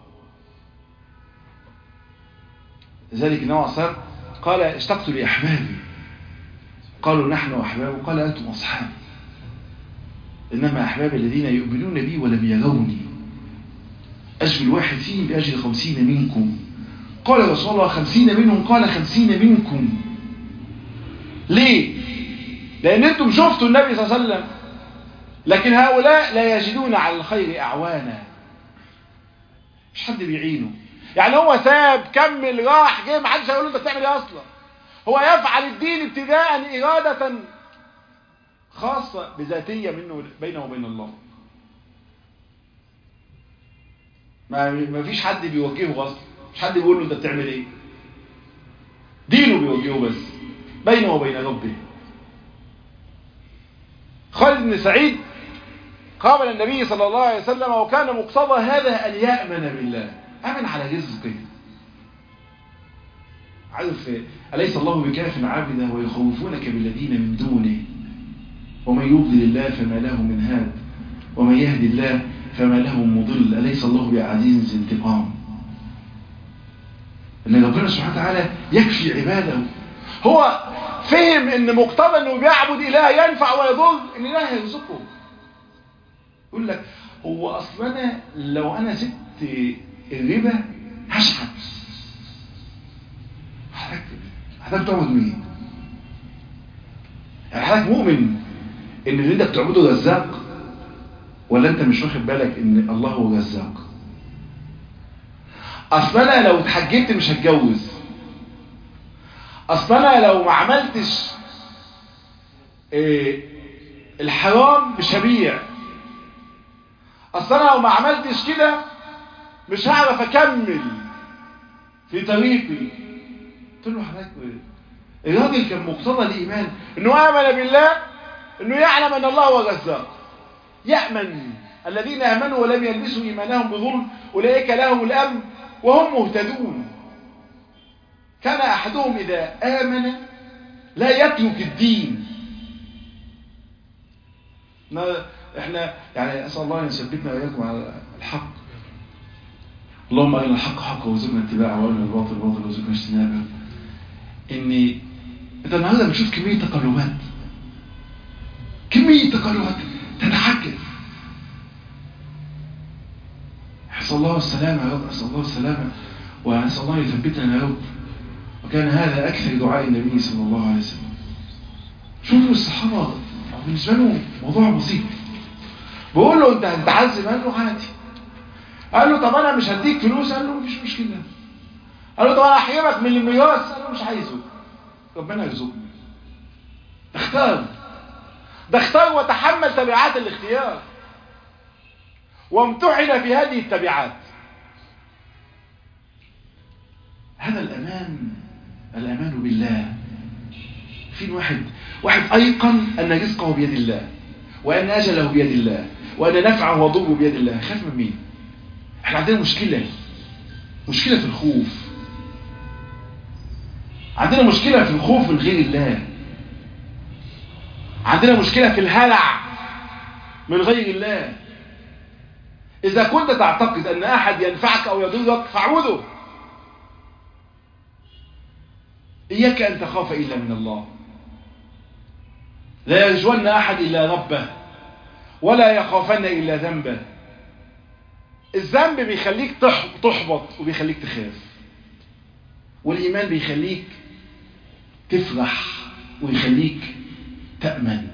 لذلك النبي عليه الصلاه والسلام قال اشتقت لاحبابي، قالوا نحن احباب، قال انتم اصحابي، انما احبابي الذين يؤمنون بي ولم يروني، اجل الواحد فيهم باجل 50 منكم. قال رسول الله 50 منهم؟ قال 50 منكم. ليه؟ لان انتم شفتوا النبي صلى الله عليه وسلم، لكن هؤلاء لا يجدون على الخير اعوانا، مش حد بيعينه. يعني هو ساب كمل راح جه، ما حدش هيقول له انت بتعمل ايه اصلا. هو يفعل الدين ابتداء اراده خاصه بذاتيه منه بينه وبين الله. ما فيش حد بيوجهه اصلا، مش حد بيقول له انت بتعمل ايه. دينه بيوجهه بس بينه وبين ربه. خالد بن سعيد قابل النبي صلى الله عليه وسلم وكان مقتضى هذا أن يأمن بالله، أمن على رزقه. عارف أليس الله بكاف عبده ويخوفونك بالذين من دونه ومن يضلل الله فما له من هاد ومن يهدي الله فما له مضل أليس الله بعزيز انتقام. ان ربنا سبحانه وتعالى يكفي عباده. هو فهم ان مقتضى انه بيعبد اله ينفع ويضر ان اله يرزقه. يقول لك هو اصلا لو انا سبت الربا هشحت. حضرتك تعبد مين؟ يعني حضرتك مؤمن ان اللي انت بتعبده رزاق، ولا انت مش واخد بالك ان الله هو رزاق؟ اصلا انا لو اتحجبت مش هتجوز، اصلا انا لو ما عملتش الحرام مش هبيع، اصل انا لو ما عملتش كده مش هعرف اكمل في طريقي. قلت له حضرتك الراجل كان مقتضى الايمان انه امن بالله، انه يعلم ان الله هو الرزاق. يأمن الذين امنوا ولم يلبسوا ايمانهم بظلم اولئك لهم الامن وهم مهتدون. كان احدهم اذا امن لا يترك الدين. احنا يعني اسال الله ان يثبتنا واياكم على الحق. اللهم ارنا الحق حقا وارزقنا اتباعه، وارنا الباطل باطلا وارزقنا اجتنابه. ان انت النهارده بتشوف كميه تقلبات، كميه تقلبات تتعجب. اسال الله السلامه يا رب، اسال الله السلامه، واسال الله يثبتنا يا رب. وكان هذا اكثر دعاء النبي صلى الله عليه وسلم. شوفوا الصحابه بالنسبه لهم موضوع بسيط. بقول له انت هتتعذب؟ قال له عادي. قال له طب انا مش هديك فلوس؟ قال له مفيش مشكله. قال له طب انا احرمك من الميراث؟ قال له مش عايزه، ربنا يرزقني. ده اختار وتحمل تبعات الاختيار، وامتحن في هذه التبعات. هذا الأمان بالله. في واحد أيقن أن رزقه بيد الله، وأن أجله بيد الله، وأن نفعه وضره بيد الله. خاف من مين؟ احنا عندنا مشكلة في الخوف. عندنا مشكلة في الخوف من غير الله. عندنا مشكلة في الهلع من غير الله. إذا كنت تعتقد أن أحد ينفعك أو يضرك فاعوذه. إياك أن تخاف إلا من الله. لا يرجون أحد إلا ربه، ولا يخافن إلا ذنبه. الذنب بيخليك تحبط وبيخليك تخاف، والإيمان بيخليك تفرح ويخليك تأمن.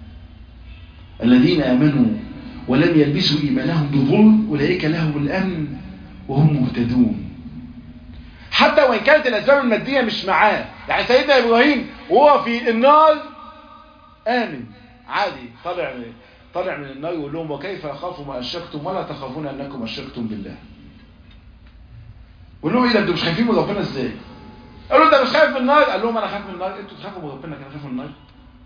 الذين آمنوا ولم يلبسوا إيمانهم بظلم أولئك لهم الأمن وهم مهتدون. حتى وإن كانت الأسباب المادية مش معاه. يعني سيدنا إبراهيم وهو في النار آمن عادي، طلع من النار ويقول لهم وكيف أخاف ما أشركتم ولا تخافون أنكم أشركتم بالله. قال لهم إيه ده، أنتوا مش خايفين من ربنا إزاي؟ قالوا أنت مش خايف من النار؟ قال لهم أنا خايف من النار، أنتوا تخافوا من ربنا كان خايف من النار.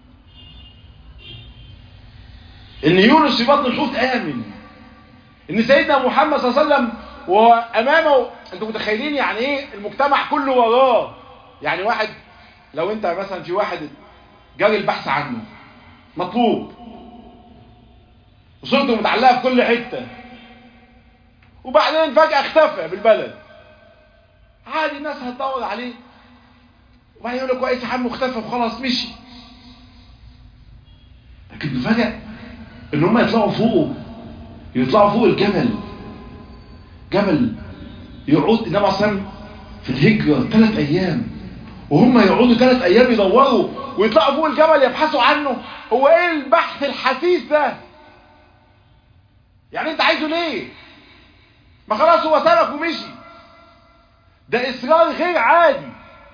إن يونس في بطن الحوت آمن. إن سيدنا محمد صلى الله عليه وسلم وأمامه، أنتوا متخيلين يعني إيه المجتمع كله وراه؟ يعني واحد، لو أنت مثلا في واحد جاري البحث عنه مطلوب وصورته متعلقة في كل حتة، وبعدين فجأة اختفى بالبلد، عادي الناس هتدور عليه، وبعدين يقول لك كويس يا عم اختفى وخلاص مشي. لكن فجأة ان هم يطلعوا فوق الجبل، جبل يقعد النبي عليه في الهجرة 3 أيام، وهم يقعدوا 3 أيام يدوروا ويطلعوا فوق الجبل يبحثوا عنه. هو ايه البحث الحثيث ده؟ يعني انت عايزه ليه؟ ما خلاص هو سبق ومشي. ده اصرار غير عادي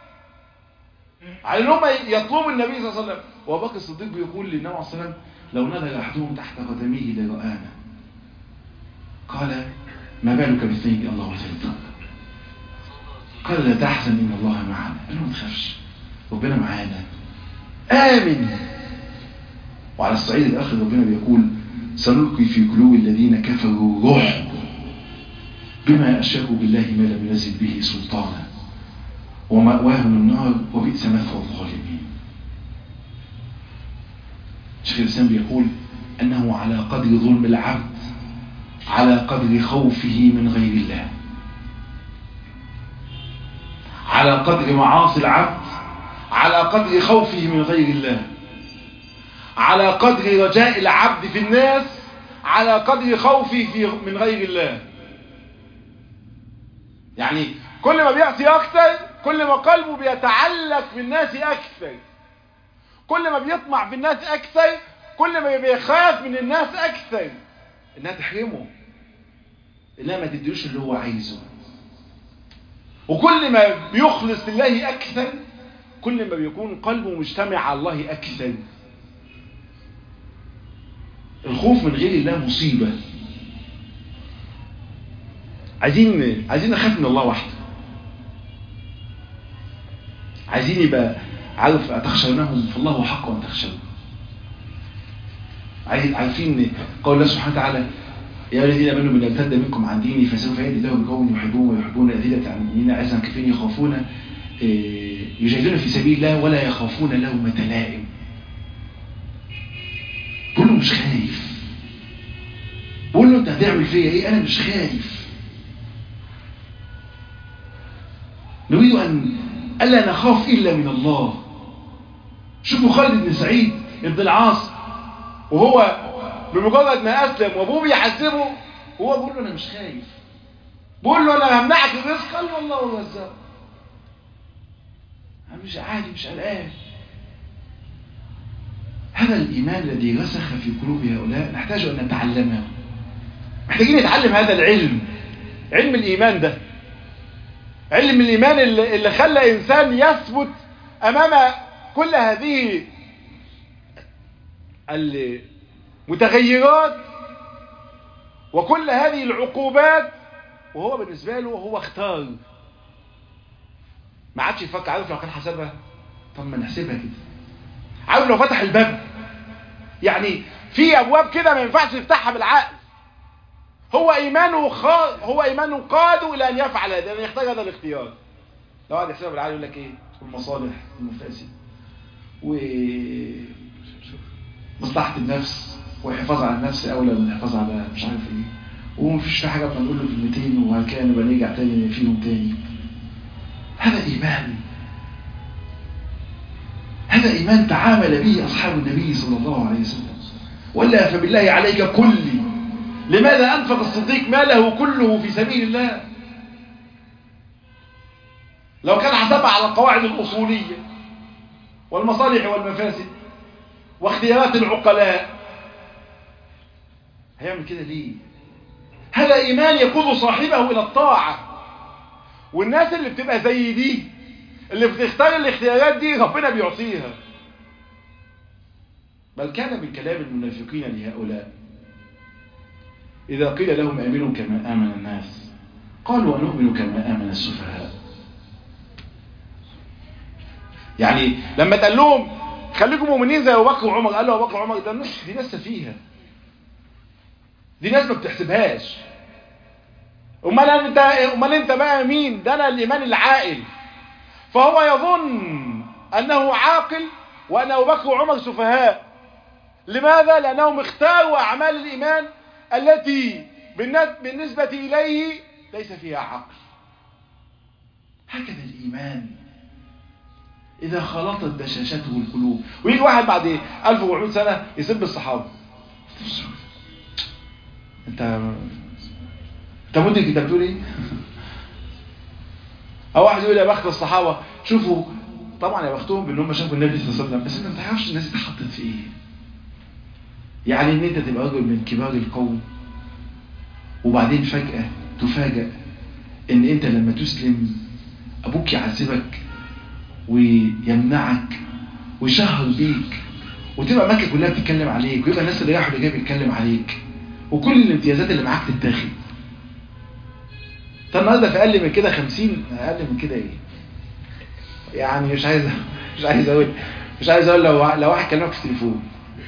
على انهم يطلبوا النبي صلى الله عليه وسلم. وابو بكر الصديق بيقول للنبي عليه الصلاه والسلام لو نزل احدهم تحت قدميه لرآنا. قال ما بالك باثنين الله ثالثهما؟ قال لا تحزن ان الله معنا. قال له ما تخافش ربنا معانا، آمن. وعلى الصعيد الآخر ربنا بيقول سنلقي في قلوب الذين كفروا الرعب بما أشركوا بالله ما لم ينزل به سلطانا ومأواهم النار وبئس مثوى الظالمين. شيخ الإسلام بيقول أنه على قدر ظلم العبد على قدر خوفه من غير الله، على قدر معاصي العبد على قدر خوفه من غير الله، على قدر رجاء العبد في الناس على قدر خوفه من غير الله. يعني كل ما بيعصي أكثر كل ما قلبه بيتعلق بالناس أكثر، كل ما بيطمع في الناس أكثر كل ما بيخاف من الناس أكثر إنها تحرمه، إنها ما تديوش اللي هو عايزه. وكل ما بيخلص لله أكثر كل ما بيكون قلبه مجتمع على الله أكثر. الخوف من غير الله مصيبة. عايزين نخاف من الله وحده. عايزين يبقى عارف أتخشونهم فالله حق أن تخشون. عارفين قول الله سبحانه وتعالى يا الذين آمنوا من يرتد منكم عن ديني فسوف يأتي الله بقوم يحبون ويحبون أذلة على المؤمنين أعزة كافرين يخافون يجاهدون في سبيل الله ولا يخافون لومة لائم. بقول له مش خايف، بقول له انت هتعمل فيا ايه؟ انا مش خايف. نريد ان الا نخاف الا من الله. شوفوا خالد بن سعيد ابن العاص وهو بمجرد ما اسلم وابوه بيحاسبه وهو بيقول له انا مش خايف، بيقول له انا همنعك الرزق، قال له الله الرزاق، انا مش عادي مش قلقان. هذا الإيمان الذي رسخ في قلوب هؤلاء نحتاج أن نتعلمه. محتاجين نتعلم هذا العلم، علم الإيمان ده، علم الإيمان اللي خلى إنسان يثبت أمام كل هذه المتغيرات وكل هذه العقوبات وهو بالنسبة له هو اختار، ما عادش يفكر. عارف لو كان حسبها، طب ما نحسبها كده. عارف لو فتح الباب، يعني في ابواب كده ما ينفعش يفتحها بالعقل. هو ايمانه قاده الى ان يفعل هذا، لان يحتاج هذا الاختيار. لو قاعد يحسبها بالعقل يقول لك ايه؟ المصالح والمفاسد ومصلحه النفس والحفاظ على النفس اولى من الحفاظ على مش عارف ايه، ومفيش في حاجه بنقول له كلمتين وهكذا نبقى نرجع تاني فيهم تاني. هذا ايمان، هذا إيمان تعامل به أصحاب النبي صلى الله عليه وسلم. ولا فبالله عليك كل لماذا أنفق الصديق ماله كله في سبيل الله؟ لو كان حسبها على القواعد الأصولية والمصالح والمفاسد واختيارات العقلاء هيعمل كده ليه؟ هذا إيمان يقود صاحبه إلى الطاعة. والناس اللي بتبقى زي دي اللي بتختار الاختيارات دي ربنا بيعطيها. بل كان من كلام المنافقين لهؤلاء إذا قيل لهم آمنوا كما آمن الناس قالوا ونؤمن كما آمن السفهاء. يعني لما تقال لهم خليكم مؤمنين زي أبو بكر وعمر، قالوا أبو بكر وعمر ده دي ناس سفيهة، دي ناس ما بتحسبهاش. امال انت بقى مين؟ ده انا الايمان العاقل. فهو يظن انه عاقل وان ابو بكر وعمر سفهاء. لماذا؟ لانهم اختاروا اعمال الايمان التي بالنسبة اليه ليس فيها عقل. هكذا الايمان اذا خلطت بشاشته القلوب. ويجي واحد بعد 1400 سنة يسب الصحابة، انت مدرك انت بتقول ايه؟ او واحد يقول يا بخت الصحابه، شوفوا طبعا يا بختهم بان هم شافوا النبي صلى الله عليه وسلم، بس انت ما تعرفش الناس اتحطت في ايه. يعني ان انت تبقى رجل من كبار القوم وبعدين فجاه تفاجأ ان انت لما تسلم ابوك يعذبك ويمنعك ويشهر بيك وتبقى مكه كلها بتتكلم عليك ويبقى الناس اللي رايحوا اللي جاي بيتكلم عليك وكل الامتيازات اللي معاك تتاخد. طب النهارده في اقل من كده 50، اقل من كده ايه؟ يعني مش عايز اقول لو واحد كلمك في التليفون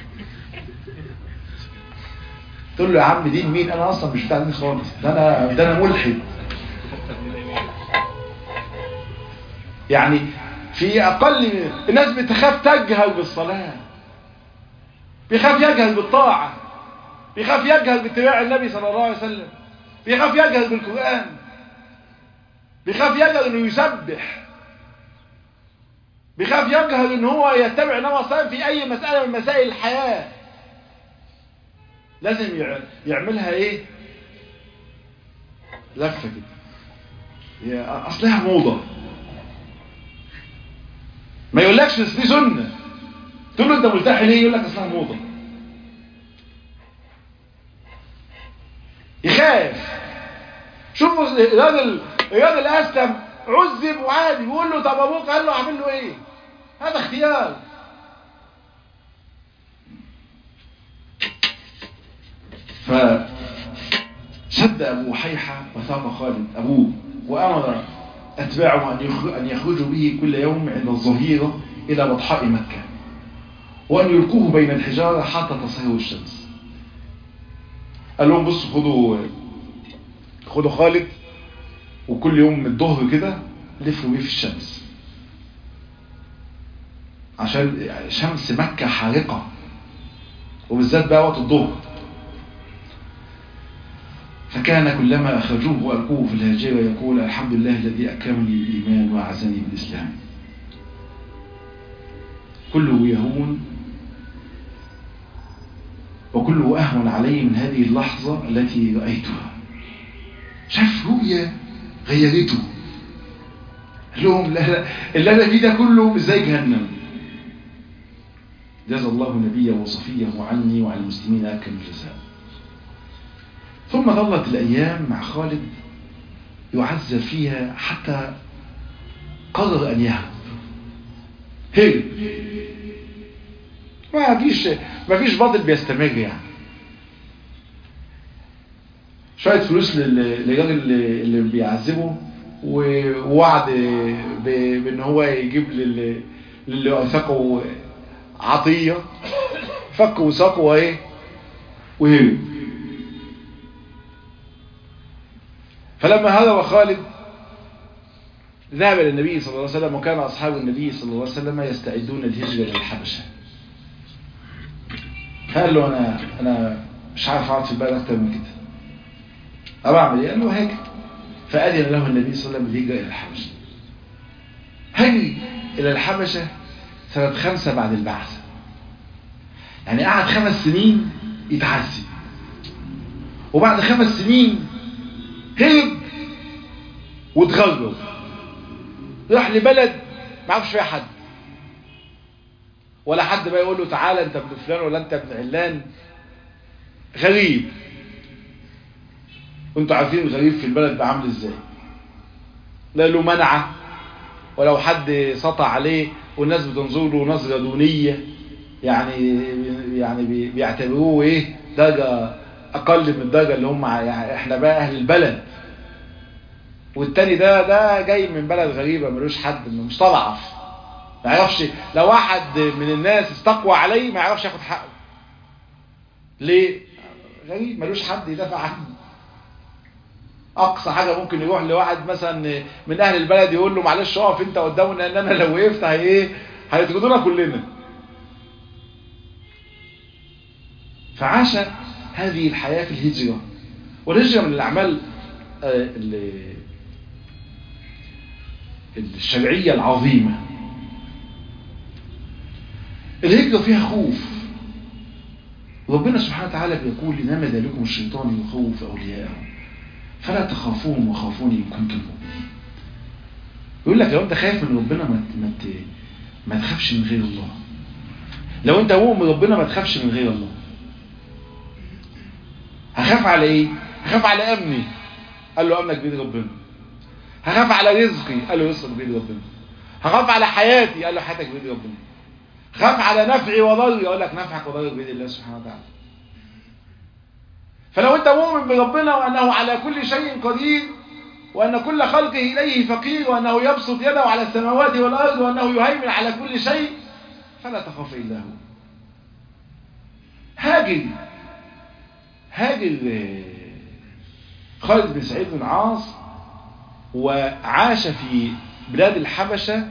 تقول له يا عم دين مين؟ انا اصلا مش بتاع دين خالص، ده انا ملحد. يعني في اقل الناس بتخاف تجهل بالصلاه، بيخاف يجهل بالطاعه، بيخاف يجهل باتباع النبي صلى الله عليه وسلم، بيخاف يجهل بالقرآن، بيخاف يجهل انه يسبح، بيخاف يجهل ان هو يتبع النبي صلى الله عليه وسلم في اي مسألة من مسائل الحياة. لازم يعملها ايه؟ لفة كده، اصلها موضة. ما يقولكش دي سنة، تقول له انت ملتحي ليه؟ يقول لك اصلها موضة. يخاف. شوفوا الراجل اسلم عذب وعادي، يقول له طب ابوك قال له اعمل له ايه؟ هذا اختيار. سد أبو حيحة وثاق خالد أبوه، وأمر أتباعه أن يخرجوا به كل يوم عند الظهيرة إلى بطحاء مكة، وأن يلقوه بين الحجارة حتى تصهر الشمس. قال لهم بصوا خدوا خالد، وكل يوم من الظهر كده لفوا بيه في الشمس، عشان شمس مكة حارقة، وبالذات بقى وقت الظهر. فكان كلما أخرجوه وألقوه في الهجيرة يقول الحمد لله الذي أكرمني بالإيمان وأعزني بالإسلام. كله يهون وكله أهون علي من هذه اللحظة التي رأيتها. شاف رؤية غيرته، قال لهم لا اللي أنا فيه ده كله مش زي جهنم. جزا الله نبيه وصفيه عني وعلى المسلمين أكرم الجزاء. ثم ظلت الأيام مع خالد يعذب فيها حتى قرر أن يهرب. هرب. ما فيش باطل بيستمر يعني. شوية فلوس للراجل اللي بيعذبه، ووعد بأن هو يجيب للي وثقه عطية، فك وساقه وهرب. فلما هرب خالد ذهب إلى النبي صلى الله عليه وسلم، وكان أصحاب النبي صلى الله عليه وسلم يستعدون الهجرة إلى الحبشة. قال له أنا مش عارف أقعد في البلد أكتر من كده، أبى أعمل إيه؟ قال له هاجر. فأذن له النبي صلى الله عليه وسلم بالهجرة إلى الحبشة. هاجر إلى الحبشة سنة 5 بعد البعثة، يعني قعد 5 سنين يتعذب، وبعد 5 سنين هرب واتغرب، راح لبلد ما عرفش فيها حد، ولا حد بقى يقول له تعالى انت ابن فلان ولا انت ابن علان. غريب. وانتوا عارفين الغريب في البلد ده عامل ازاي، لا له منعه، ولو حد سطع عليه والناس بتنظر له نظره دونيه، يعني بيعتبروه ايه، درجه اقل من الدرجه اللي هم يعني احنا بقى اهل البلد. والتاني ده جاي من بلد غريبه ملوش حد، مستضعف، ما يعرفش، لو واحد من الناس استقوى عليه ما يعرفش ياخد حقه. ليه؟ غريب ملوش حد يدافع عنه. اقصى حاجه ممكن يروح لواحد مثلا من اهل البلد يقول له معلش اقف انت قدامنا، ان انا لو وقفت هيطردونا كلنا. فعاش هذه الحياه في الهجره. والهجره من الاعمال الشرعيه العظيمه. الهجرة فيها خوف. ربنا سبحانه وتعالى بيقول إنما ذلكم الشيطان يخوف أولياءه فلا تخافوهم وخافوني إن كنتم مؤمنين. يقول لك لو أنت خايف من ربنا ما تخافش من غير الله. لو أنت مؤمن ربنا ما تخافش من غير الله. هخاف على إيه؟ هخاف على أمني، قال له أمنك بيد ربنا. هخاف على رزقي، قال له رزقك بيد ربنا. هخاف على حياتي، قال له حياتك بيد ربنا. خاف على نفعي وضري، يقول لك نفعك وضرك بيد الله سبحانه وتعالى. فلو انت مؤمن بربنا وانه على كل شيء قدير، وان كل خلقه اليه فقير، وانه يبسط يده على السماوات والارض، وانه يهيمن على كل شيء، فلا تخاف الا هو. هاجر خالد بن سعيد بن العاص وعاش في بلاد الحبشة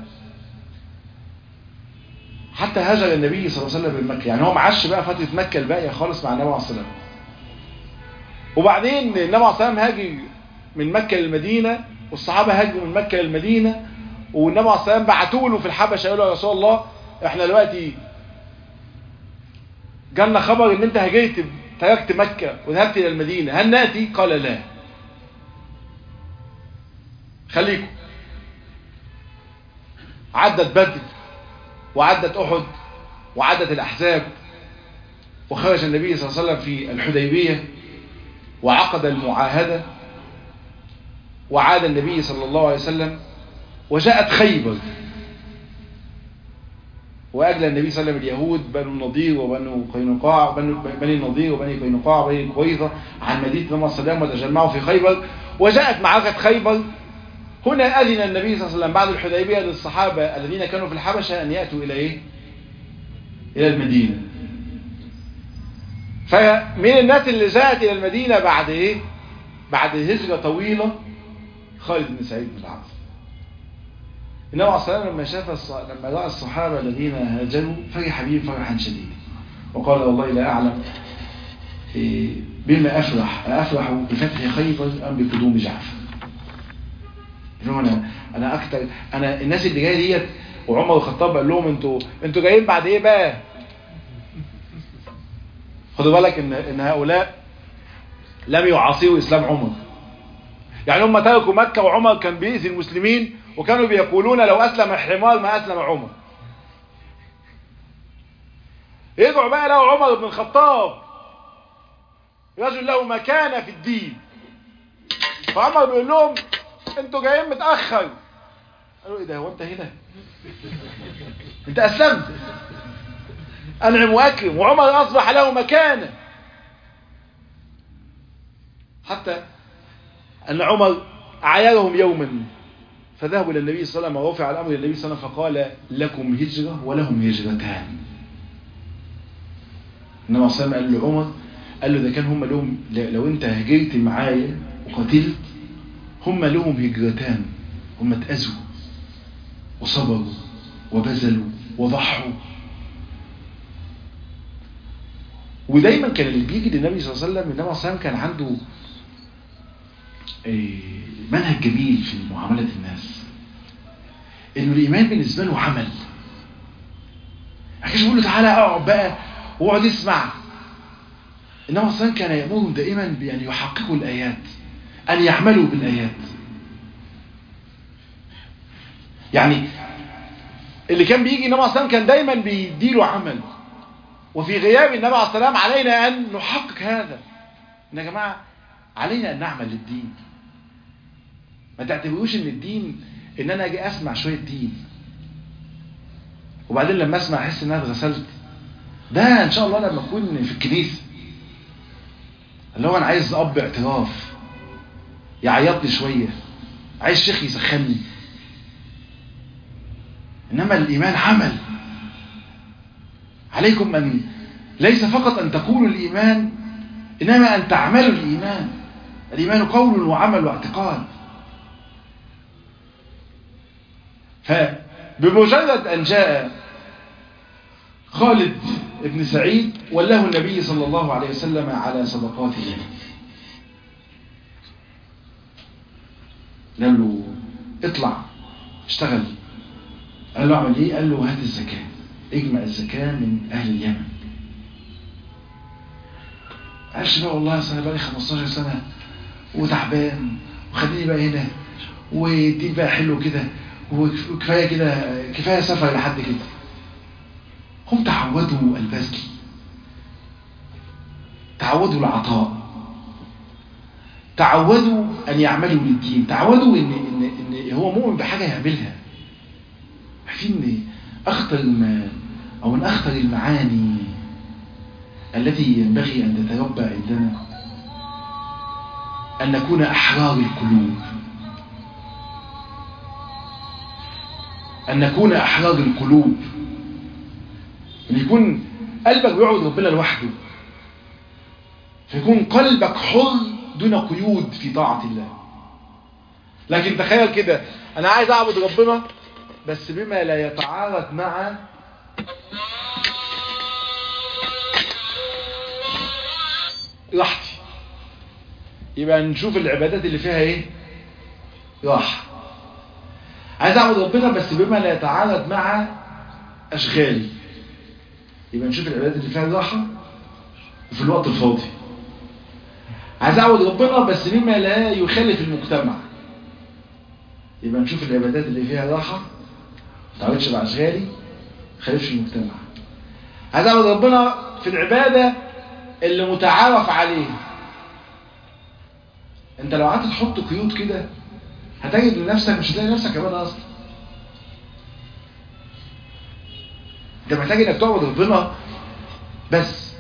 حتى هاجر النبي صلى الله عليه وسلم من مكة. يعني هو معاش بقى فترة مكة الباقية خالص مع النبي عليه الصلاة والسلام. وبعدين النبي عليه الصلاة والسلام هاجر من مكة للمدينة، والصحابة هاجروا من مكة للمدينة، والنبي عليه الصلاة والسلام بعتوا له في الحبشة قالوا يا رسول الله احنا دلوقتي جالنا خبر ان انت هاجرت تركت مكة وذهبت الى المدينة، هل نأتي؟ قال لا، خليكم. عدت بدر وعدت أحد وعدت الأحزاب، وخرج النبي صلى الله عليه وسلم في الحديبية وعقد المعاهدة، وعاد النبي صلى الله عليه وسلم، وجاءت خيبر. وأجل النبي صلى الله عليه وسلم اليهود بنو النضير وبنو قينقاع بني النضير وبني قينقاع وبني قريظة عن مدينة النبي صلى الله عليه وسلم وتجمعوا في خيبر. وجاءت معركة خيبر. هنا أذن النبي صلى الله عليه وسلم بعد الحديبية للصحابة الذين كانوا في الحبشة أن يأتوا إلى إيه؟ إلى المدينة. فمن الناس اللي جاءت إلى المدينة بعد إيه؟ بعد هجرة طويلة خالد بن سعيد بن العاص. النبي عليه الصلاة والسلام لما رأى الصحابة الذين هاجروا فرح بهم فرحا شديدا وقال والله لا أعلم بما أفرح بفتح خيبر أم بقدوم جعفر. أنا أكتر الناس اللي جاية ديت. وعمر الخطاب قال لهم انتوا جايين بعد إيه بقى؟ خدوا بالك إن هؤلاء لم يعاصروا إسلام عمر. يعني هم تركوا مكة وعمر كان بيأذي المسلمين وكانوا بيقولون لو أسلم الحمار ما أسلم عمر. يدعوا بقى له عمر بن الخطاب رجل له مكانة في الدين. فعمر بيقول لهم انتوا جايين متأخر. قالوا ايه ده هو انت هنا انت أسلمت أنعم وأكرم وعمر أصبح له مكانة. حتى أن عمر عيالهم يوما فذهبوا إلى النبي صلى الله عليه وسلم ورفع الأمر إلى النبي صلى الله عليه وسلم فقال لكم هجرة ولهم هجرتان. النبي صلى الله عليه وسلم قال لعمر قال له ده كان هم لهم لو أنت هجرت معايا وقتلت هم لهم هجرتان. هم اتأذوا وصبروا وبذلوا وضحوا. ودايما كان اللي بيجي للنبي صلى الله عليه وسلم النبي صلى الله عليه وسلم كان عنده منهج جميل في معاملة الناس. انه الايمان بالنسبة له عمل. عشان يقول له تعالى اقعد بقى واقعد اسمع. النبي صلى الله عليه وسلم كان يأمرهم دائما بأن يحققوا الآيات أن يعملوا بالآيات. يعني اللي كان بيجي النبي صلى الله عليه وسلم كان دايما بيديله عمل. وفي غياب النبي عليه السلام علينا أن نحقق هذا. إن يا جماعة علينا أن نعمل للدين. ما تعتبروش إن الدين إن أنا أجي أسمع شوية دين وبعدين لما أسمع أحس إن أنا اتغسلت. ده إن شاء الله لما أكون في الكنيسة اللي هو أنا عايز أب اعتراف يعيطني شوية عايز شيخ يسخني. إنما الإيمان عمل. عليكم أن ليس فقط أن تقولوا الإيمان إنما أن تعملوا الإيمان. الإيمان قول وعمل واعتقاد. فبمجرد أن جاء خالد بن سعيد ولاه النبي صلى الله عليه وسلم على صدقاته. قال له اطلع اشتغل. قال له اعمل ايه؟ قال له هات الزكاة. اجمع الزكاة من اهل اليمن. قالش بقى والله انا بقالي 15 سنة وتعبان وخليني بقى هنا والدين بقى حلو كده وكفاية كده كفاية سفر لحد كده. هم تعودوا البذل. تعودوا العطاء. تعودوا أن يعملوا للدين. تعودوا إن هو مؤمن بحاجة يعملها. عارفين أخطر أو من أخطر المعاني التي ينبغي أن تتربى عندنا أن نكون أحرار القلوب. أن نكون أحرار القلوب. أن يكون قلبك بيعبد ربنا لوحده. فيكون قلبك حر دون قيود في طاعة الله. لكن تخيل كده أنا عايز أعبد ربنا بس بما لا يتعارض مع راحتي. يبقى نشوف العبادات اللي فيها ايه؟ راحة. عايز اعبد ربنا بس بما لا يتعارض مع اشغالي. يبقى نشوف العبادات اللي فيها راحة وفي الوقت الفاضي. عايز اعبد ربنا بس بما لا يخالف المجتمع. يبقى نشوف العبادات اللي فيها راحة ما تعارضش مع اشغالي ما يخالفش المجتمع. عايز اعبد ربنا في العبادة اللي متعارف عليه. انت لو قعدت تحط قيود كده هتجد لنفسك مش هتلاقي نفسك عبادة اصلا. انت محتاج انك تعبد ربنا بس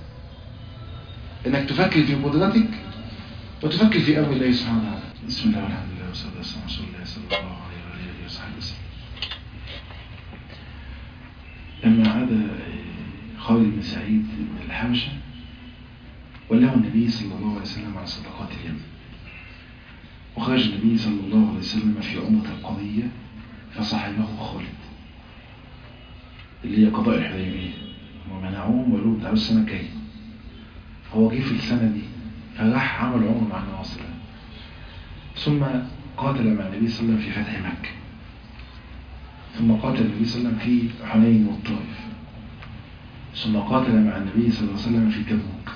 انك تفكر في قدرتك وتفكر في امر الله سبحانه وتعالى. بسم الله والحمد لله والصلاه والسلام على رسول الله صلى الله عليه واله وصحبه وسلم. لما عاد خالد بن سعيد من الحبشه ولاه النبي صلى الله عليه وسلم على صدقات اليمن، وخرج النبي صلى الله عليه وسلم في عمرة القضية فصاحبه خالد اللي هي قضاء الحديبية، ومنعوهم وقالوا تعالوا السنة الجاية. هو جه في السنة دي فراح عمل عمره مع النبي صلى الله عليه وسلم، ثم قاتل مع النبي صلى الله عليه وسلم في فتح مكة، ثم قاتل النبي صلى الله عليه وسلم في حنين والطائف، ثم قاتل مع النبي صلى الله عليه وسلم في تبوك.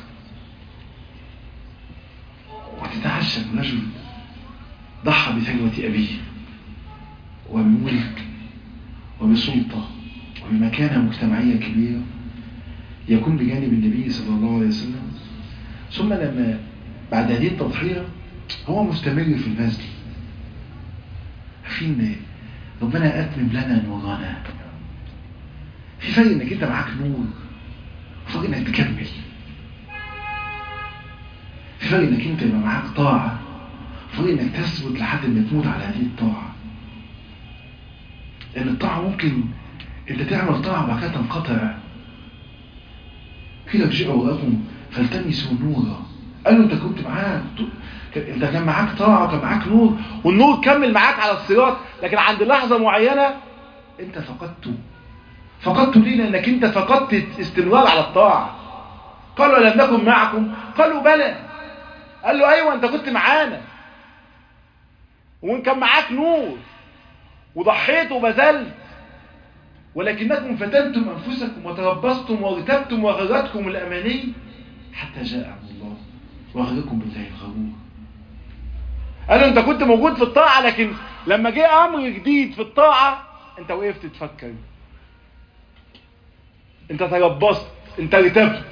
وتتعجب رجل ضحى بثروة أبيه وبملك وبسلطة وبمكانة مجتمعية كبيرة يكون بجانب النبي صلى الله عليه وسلم، ثم لما بعد هذه التضحية هو مستمر في البذل. عارفين ربنا أتمم لنا نورنا. في فرق انك انت معاك نور وفرق انك تكمل. في فرق انك انت يبقى معاك طاعة وفرق انك تثبت لحد ما تموت على هذه الطاعة. لان الطاعة ممكن انت تعمل طاعة وبعد كده تنقطع. قيل ارجعوا وراءكم فالتمسوا نورا. قالوا انت كنت معاك، انت كان معاك طاعة وكان معاك نور، والنور كمل معاك على الصراط، لكن عند لحظة معينة انت فقدته ليه؟ لانك انت فقدت استمرار على الطاعة. قالوا لم نكن معكم؟ قالوا بلى. قال له ايوه انت كنت معانا وان كان معاك نور وضحيت وبذلت، ولكنكم فتنتم انفسكم وتربصتم وارتبتم وغرتكم الاماني حتى جاء امر الله وغركم بالله الغرور. قالوا انت كنت موجود في الطاعة، لكن لما جاء امر جديد في الطاعة انت وقفت تفكر، انت تربصت، انت ارتبت.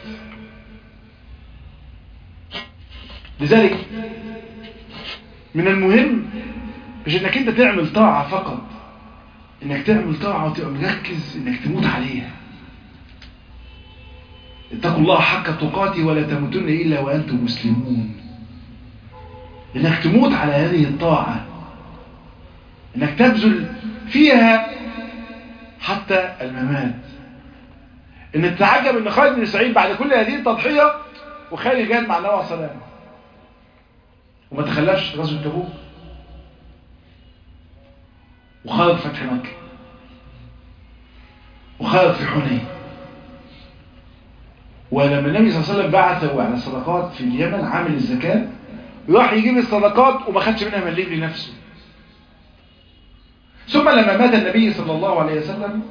لذلك من المهم مش انك انت تعمل طاعة فقط، انك تعمل طاعة وتبقى مركز انك تموت عليها. اتقوا الله حق تقاته ولا تموتن الا وانتم مسلمون. انك تموت على هذه الطاعة، انك تبذل فيها حتى الممات. ان تتعجب ان خالد بن سعيد بعد كل هذه التضحية وخارج جاهد مع النبي عليه الصلاة والسلام وما تخلفش غزوة تبوك وخرج فتح مكة وخرج في حنين. ولما النبي صلى الله عليه وسلم بعثه على الصدقات في اليمن عامل الزكاة، راح يجيب الصدقات وما خدش منها مليم لنفسه. ثم لما مات النبي صلى الله عليه وسلم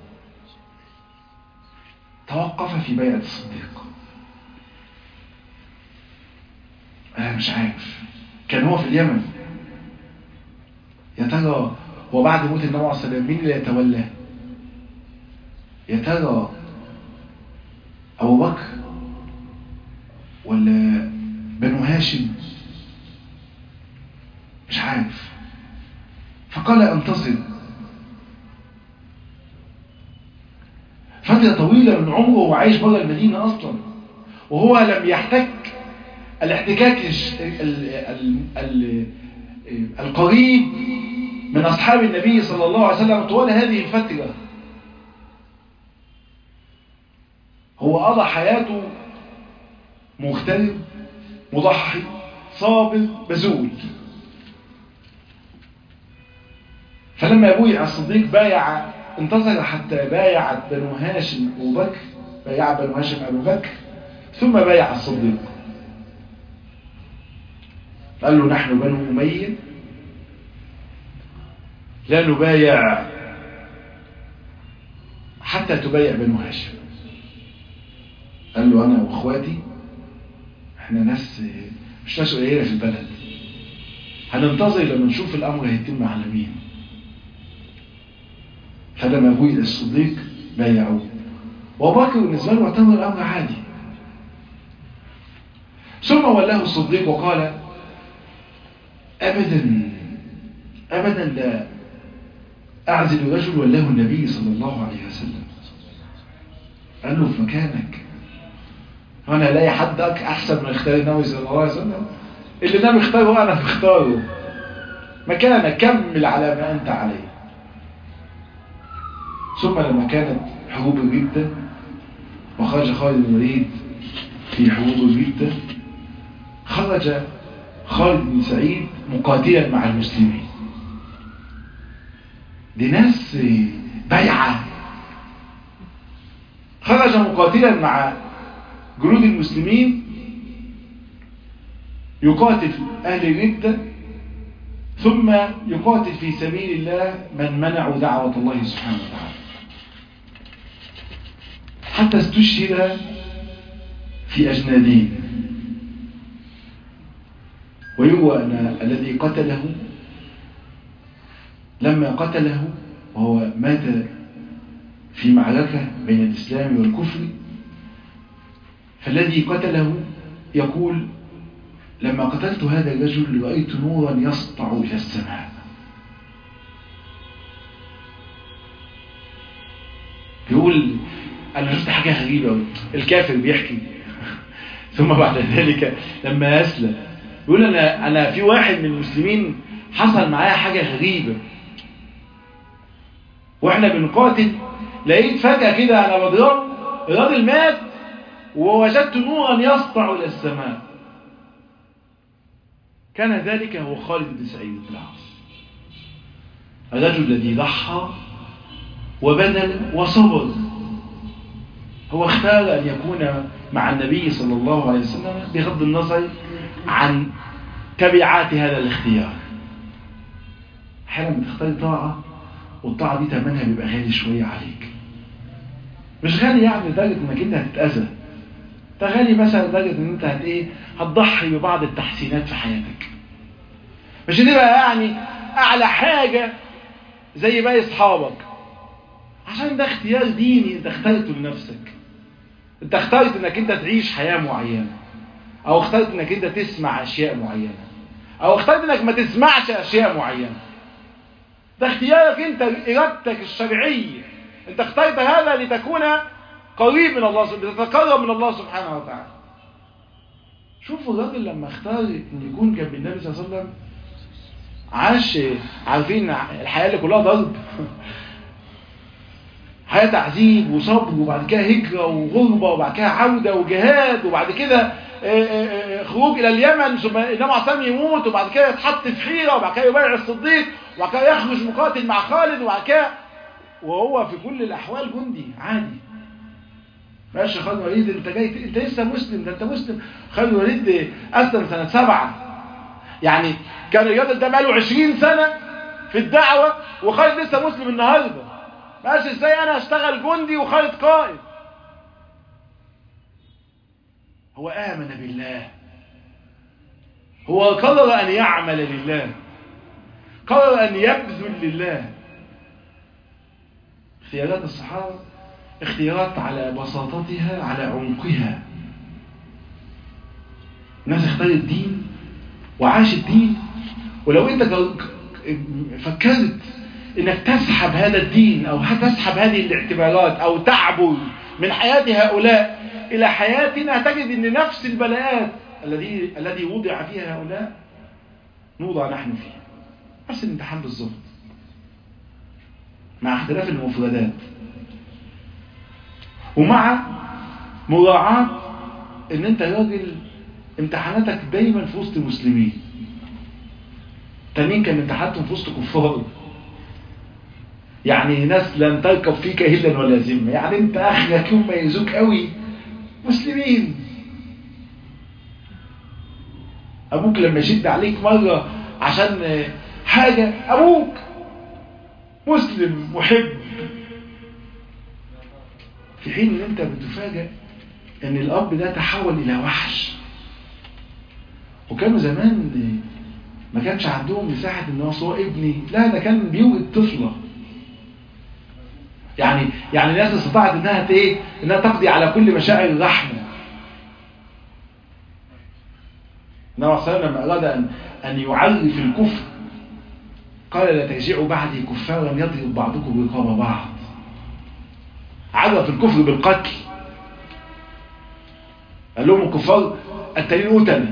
توقف في بيعة الصديق. أنا مش عارف، كان هو في اليمن، يا ترى هو بعد موت النبي عليه الصلاة والسلام مين اللي يتولى؟ يا ترى أبو بكر ولا بنو هاشم؟ مش عارف. فقال انتصر. فترة طويلة من عمره وعايش بره المدينة أصلا، وهو لم يحتك الاحتكاك القريب من أصحاب النبي صلى الله عليه وسلم طوال هذه الفترة. هو قضى حياته مغترب مضحي صابر بذول. فلما بايع الصديق بايع، انتظر حتى بايعت بنو هاشم أبو بكر، بايع بنو هاشم أبو بكر ثم بايع الصديق. قال له نحن بنو أمية لا نبايع حتى تبايع بنو هاشم. قال له أنا وأخواتي احنا ناس مش ناس قليلة في البلد، هننتظر لما نشوف الأمر هيتم على مين. فلما بوئ الصديق بايعوه، وبكر بالنسبة له اعتبر الأمر عادي. ثم ولاه الصديق وقال أبدا أبدا لا أعزل رجل ولاه النبي صلى الله عليه وسلم. قال له في مكانك. وانا الاقي حد احسن من اختيار النبي صلى الله عليه وسلم؟ اللي النبي اختاره انا بختاره. مكانك، كمل على ما انت عليه. ثم لما كانت حروب الردة وخرج خالد بن الوليد في حروب الردة، خرج خالد بن سعيد مقاتلا مع المسلمين. دي ناس بيعة. خرج مقاتلا مع جنود المسلمين يقاتل أهل الردة، ثم يقاتل في سبيل الله من منعوا دعوة الله سبحانه وتعالى، حتى استشهد في أجنادين. ويروى أن الذي قتله لما قتله وهو مات في معركة بين الإسلام والكفر، فالذي قتله يقول: لما قتلت هذا الرجل رأيت نورا يسطع إلى السماء. يقول: أنا شفت حاجة غريبة. الكافر بيحكي ثم بعد ذلك لما أسلم يقول: أنا في واحد من المسلمين حصل معايا حاجة غريبة، وإحنا بنقاتل لقيت فجأة كده أنا بضرب الراجل مات ووجدت نورا يسطع إلى السماء. كان ذلك هو خالد بن سعيد بن العاص، الرجل الذي ضحى وبذل وصبر. هو اختار أن يكون مع النبي صلى الله عليه وسلم بغض النظر عن تبعات هذا الاختيار. أحيانا بتختار طاعة والطاعة دي ثمنها بيبقى غالي شوية عليك. مش غالي يعني لدرجة انك انت هتتأذى، ده غالي مثلا لدرجة ان انت هتضحي ببعض التحسينات في حياتك. مش هتبقى يعني اعلى حاجة زي باقي اصحابك، عشان ده اختيار ديني انت اخترته لنفسك. انت اخترت انك انت تعيش حياة معينة، او اخترت انك انت تسمع اشياء معينة، او اخترت انك ما تسمعش اشياء معينة. ده اختيارك انت، ارادتك الشرعية. انت اخترت هذا لتكون قريب من الله، لتتقرب من الله سبحانه وتعالى. شوفوا الراجل لما اختار ان يكون جنب النبي صلى الله عليه وسلم، عاش، عارفين الحياة اللي كلها ضرب، حياة تعذيب وصبر، وبعد كده هجرة وغربة، وبعد كده عودة وجهاد، وبعد كده خروج إلى اليمن، ثم النبي عصام يموت، وبعد كده يتحط في حيرة، وبعد كده يبايع الصديق، وبعد كده يخرج مقاتل مع خالد، وبعد كده وهو في كل الأحوال جندي عادي. ماشي خالد الوليد، انت جاي انت لسه مسلم، ده انت مسلم. خالد الوليد أسلم سنة 7، يعني كان الراجل ده بقاله 20 سنة في الدعوة، وخالد لسه مسلم النهارده. ماشي ازاي انا اشتغل جندي وخالد قائد؟ هو آمن بالله، هو قرر أن يعمل لله، قرر أن يبذل لله. اختيارات الصحابة اختيارات على بساطتها، على عمقها. الناس اختارت الدين وعاش الدين. ولو انت فكرت انك تسحب هذا الدين او تسحب هذه الاعتبارات او تعبر من حياة هؤلاء الى حياتنا، تجد ان نفس البلاءات الذي وضع فيها هؤلاء نوضع نحن فيه. نفس الامتحان بالظبط، مع اختلاف المفردات، ومع مراعاة ان انت راجل امتحاناتك دايما في وسط المسلمين. تانيين كان امتحاناتهم في وسط كفار، يعني ناس لن تركب فيك هلا ولا ذمه، يعني انت اخرك يوم ما يزوك قوي مسلمين. ابوك لما يشد عليك مره عشان حاجه، ابوك مسلم محب، في حين ان انت بتفاجئ ان الاب ده تحول الى وحش. وكانوا زمان ما كانش عندهم مساحه ان هو ابني، لا ده كان بيوجد طفله. يعني الناس استطاعت انها تقضي على كل مشاعر الرحمه. النبي صلى الله عليه وسلم لما اراد ان يعرف الكفر قال: لا ترجعوا بعدي كفارا يضرب بعضكم رقاب بعض. عرف الكفر بالقتل، قال لهم الكفار التانيين قتلة،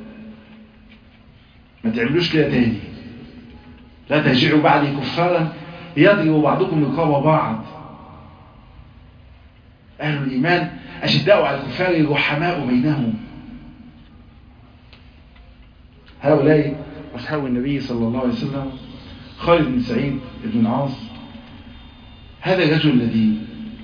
ما تعملوش كده تاني، لا ترجعوا بعدي كفارا يضرب بعضكم رقاب بعض. أهل الإيمان أشداء على الكفار رحماء بينهم. هؤلاء أصحاب النبي صلى الله عليه وسلم. خالد بن سعيد بن العاص هذا الرجل الذي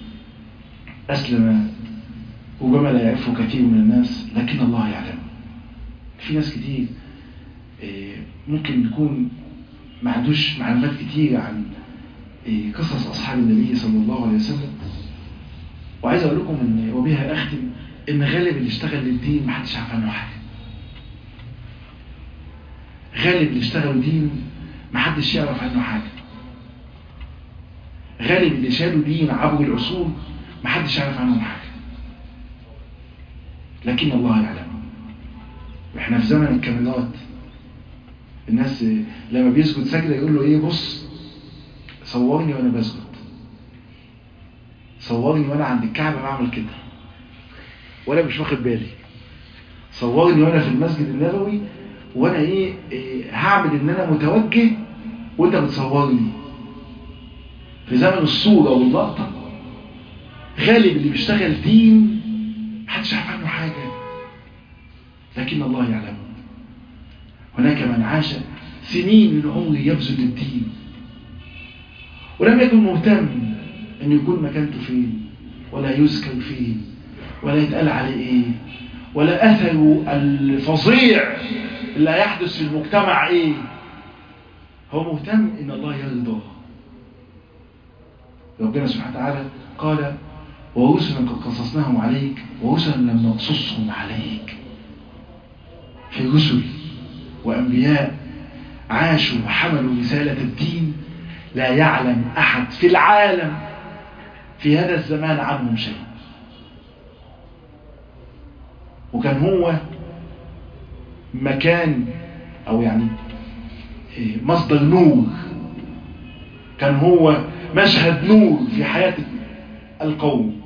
أسلم ربما لا يعرفه كثير من الناس، لكن الله يعلم. في ناس كتير ممكن يكون ما عندوش معلومات كتير عن قصص أصحاب النبي صلى الله عليه وسلم. وعايز أقول لكم إن وبها أختم إن غالب اللي اشتغل للدين ما حدش عارف عنه حاجة. غالب اللي اشتغلوا دين ما حدش يعرف عنه حاجة. غالب اللي شالوا دين عبر العصور ما حدش يعرف عنهم حاجة، لكن الله يعلم. احنا في زمن الكاميرات، الناس لما بيسجد سجدة يقول له ايه، بص صورني وانا بسجد، صورني وانا عند الكعبة بعمل كده وانا مش واخد بالي، صورني وانا في المسجد النبوي وانا هعمل ان انا متوجه وانت بتصورني. في زمن الصورة واللقطة غالب اللي بيشتغل دين محدش عارف عنه حاجة، لكن الله يعلم. هناك من عاش سنين من عمره يبذل الدين ولم يكن مهتم أن يكون مكانته فين، ولا يذكر فين، ولا يتقال عليه ايه، ولا أثره الفظيع اللي يحدث في المجتمع ايه. هو مهتم ان الله يرضى. ربنا سبحانه وتعالى قال ورسلا قد قصصناهم عليك ورسلا لم نقصصهم عليك. في رسل وأنبياء عاشوا وحملوا رسالة الدين لا يعلم أحد في العالم في هذا الزمان عنهم شيء، وكان هو مكان أو يعني مصدر نور، كان هو مشهد نور في حياة القوم.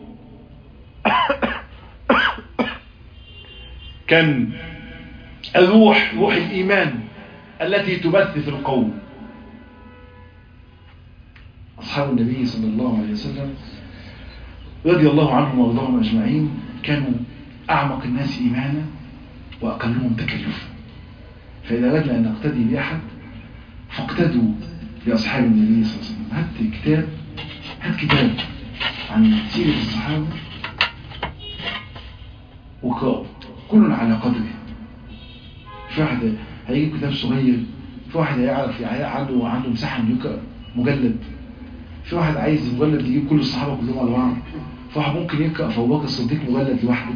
كان الروح، روح الإيمان التي تبث في القوم. أصحاب النبي صلى الله عليه وسلم رضي الله عنهم وارضاهم أجمعين كانوا أعمق الناس إيمانا وأقلهم تكلفا. فإذا أردنا أن نقتدي بأحد فاقتدوا بأصحاب النبي صلى الله عليه وسلم. هات كتاب عن سيرة الصحابة وقرأوا كل على قدره. في واحد هيجيب كتاب صغير، في واحد هيعرف عنده مساحة انه يقرأ مجلد، في واحد عايز مجلد يجيب كل الصحابة كلهم على بعض، في واحد ممكن يقرأ في أبو بكر الصديق مجلد لوحده.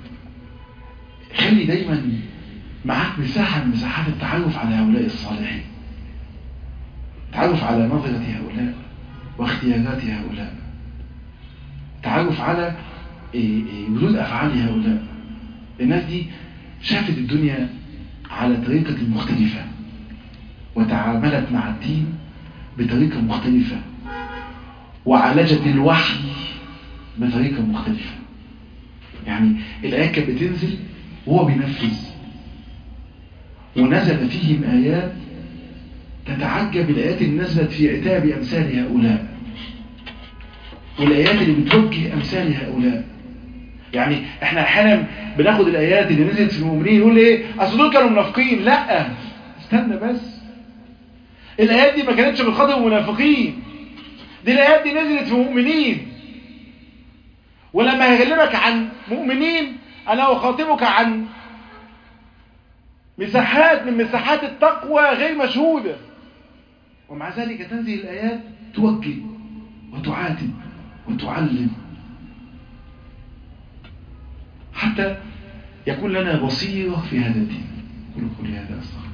خلي دايما معاك مساحة من مساحات التعرف على هؤلاء الصالحين، تعرف على نظرة هؤلاء واختيارات هؤلاء، تعرف على ردود أفعال هؤلاء. الناس دي شافت الدنيا على طريقة مختلفة وتعاملت مع الدين بطريقة مختلفة وعالجت الوحي بطريقة مختلفة. يعني الآيات كانت بتنزل وهو بينفذ، ونزل فيهم آيات تتعجب الآيات اللي نزلت في عتاب أمثال هؤلاء، والآيات اللي بتوجه أمثال هؤلاء. يعني احنا احيانا بناخد الآيات اللي نزلت في المؤمنين نقول ايه، اصل دول كانوا منافقين. لا، استنى بس، الآيات دي ما كانتش بخاطب المنافقين، دي الآيات دي نزلت في مؤمنين. ولما هكلمك عن مؤمنين انا اخاطبك عن مساحات من مساحات التقوى غير مشهودة، ومع ذلك تنزل الآيات توجه وتعاتب وتعلم حتى يكون لنا بصيرة في هذا الدين. قولوا قولي هذا أستغفر.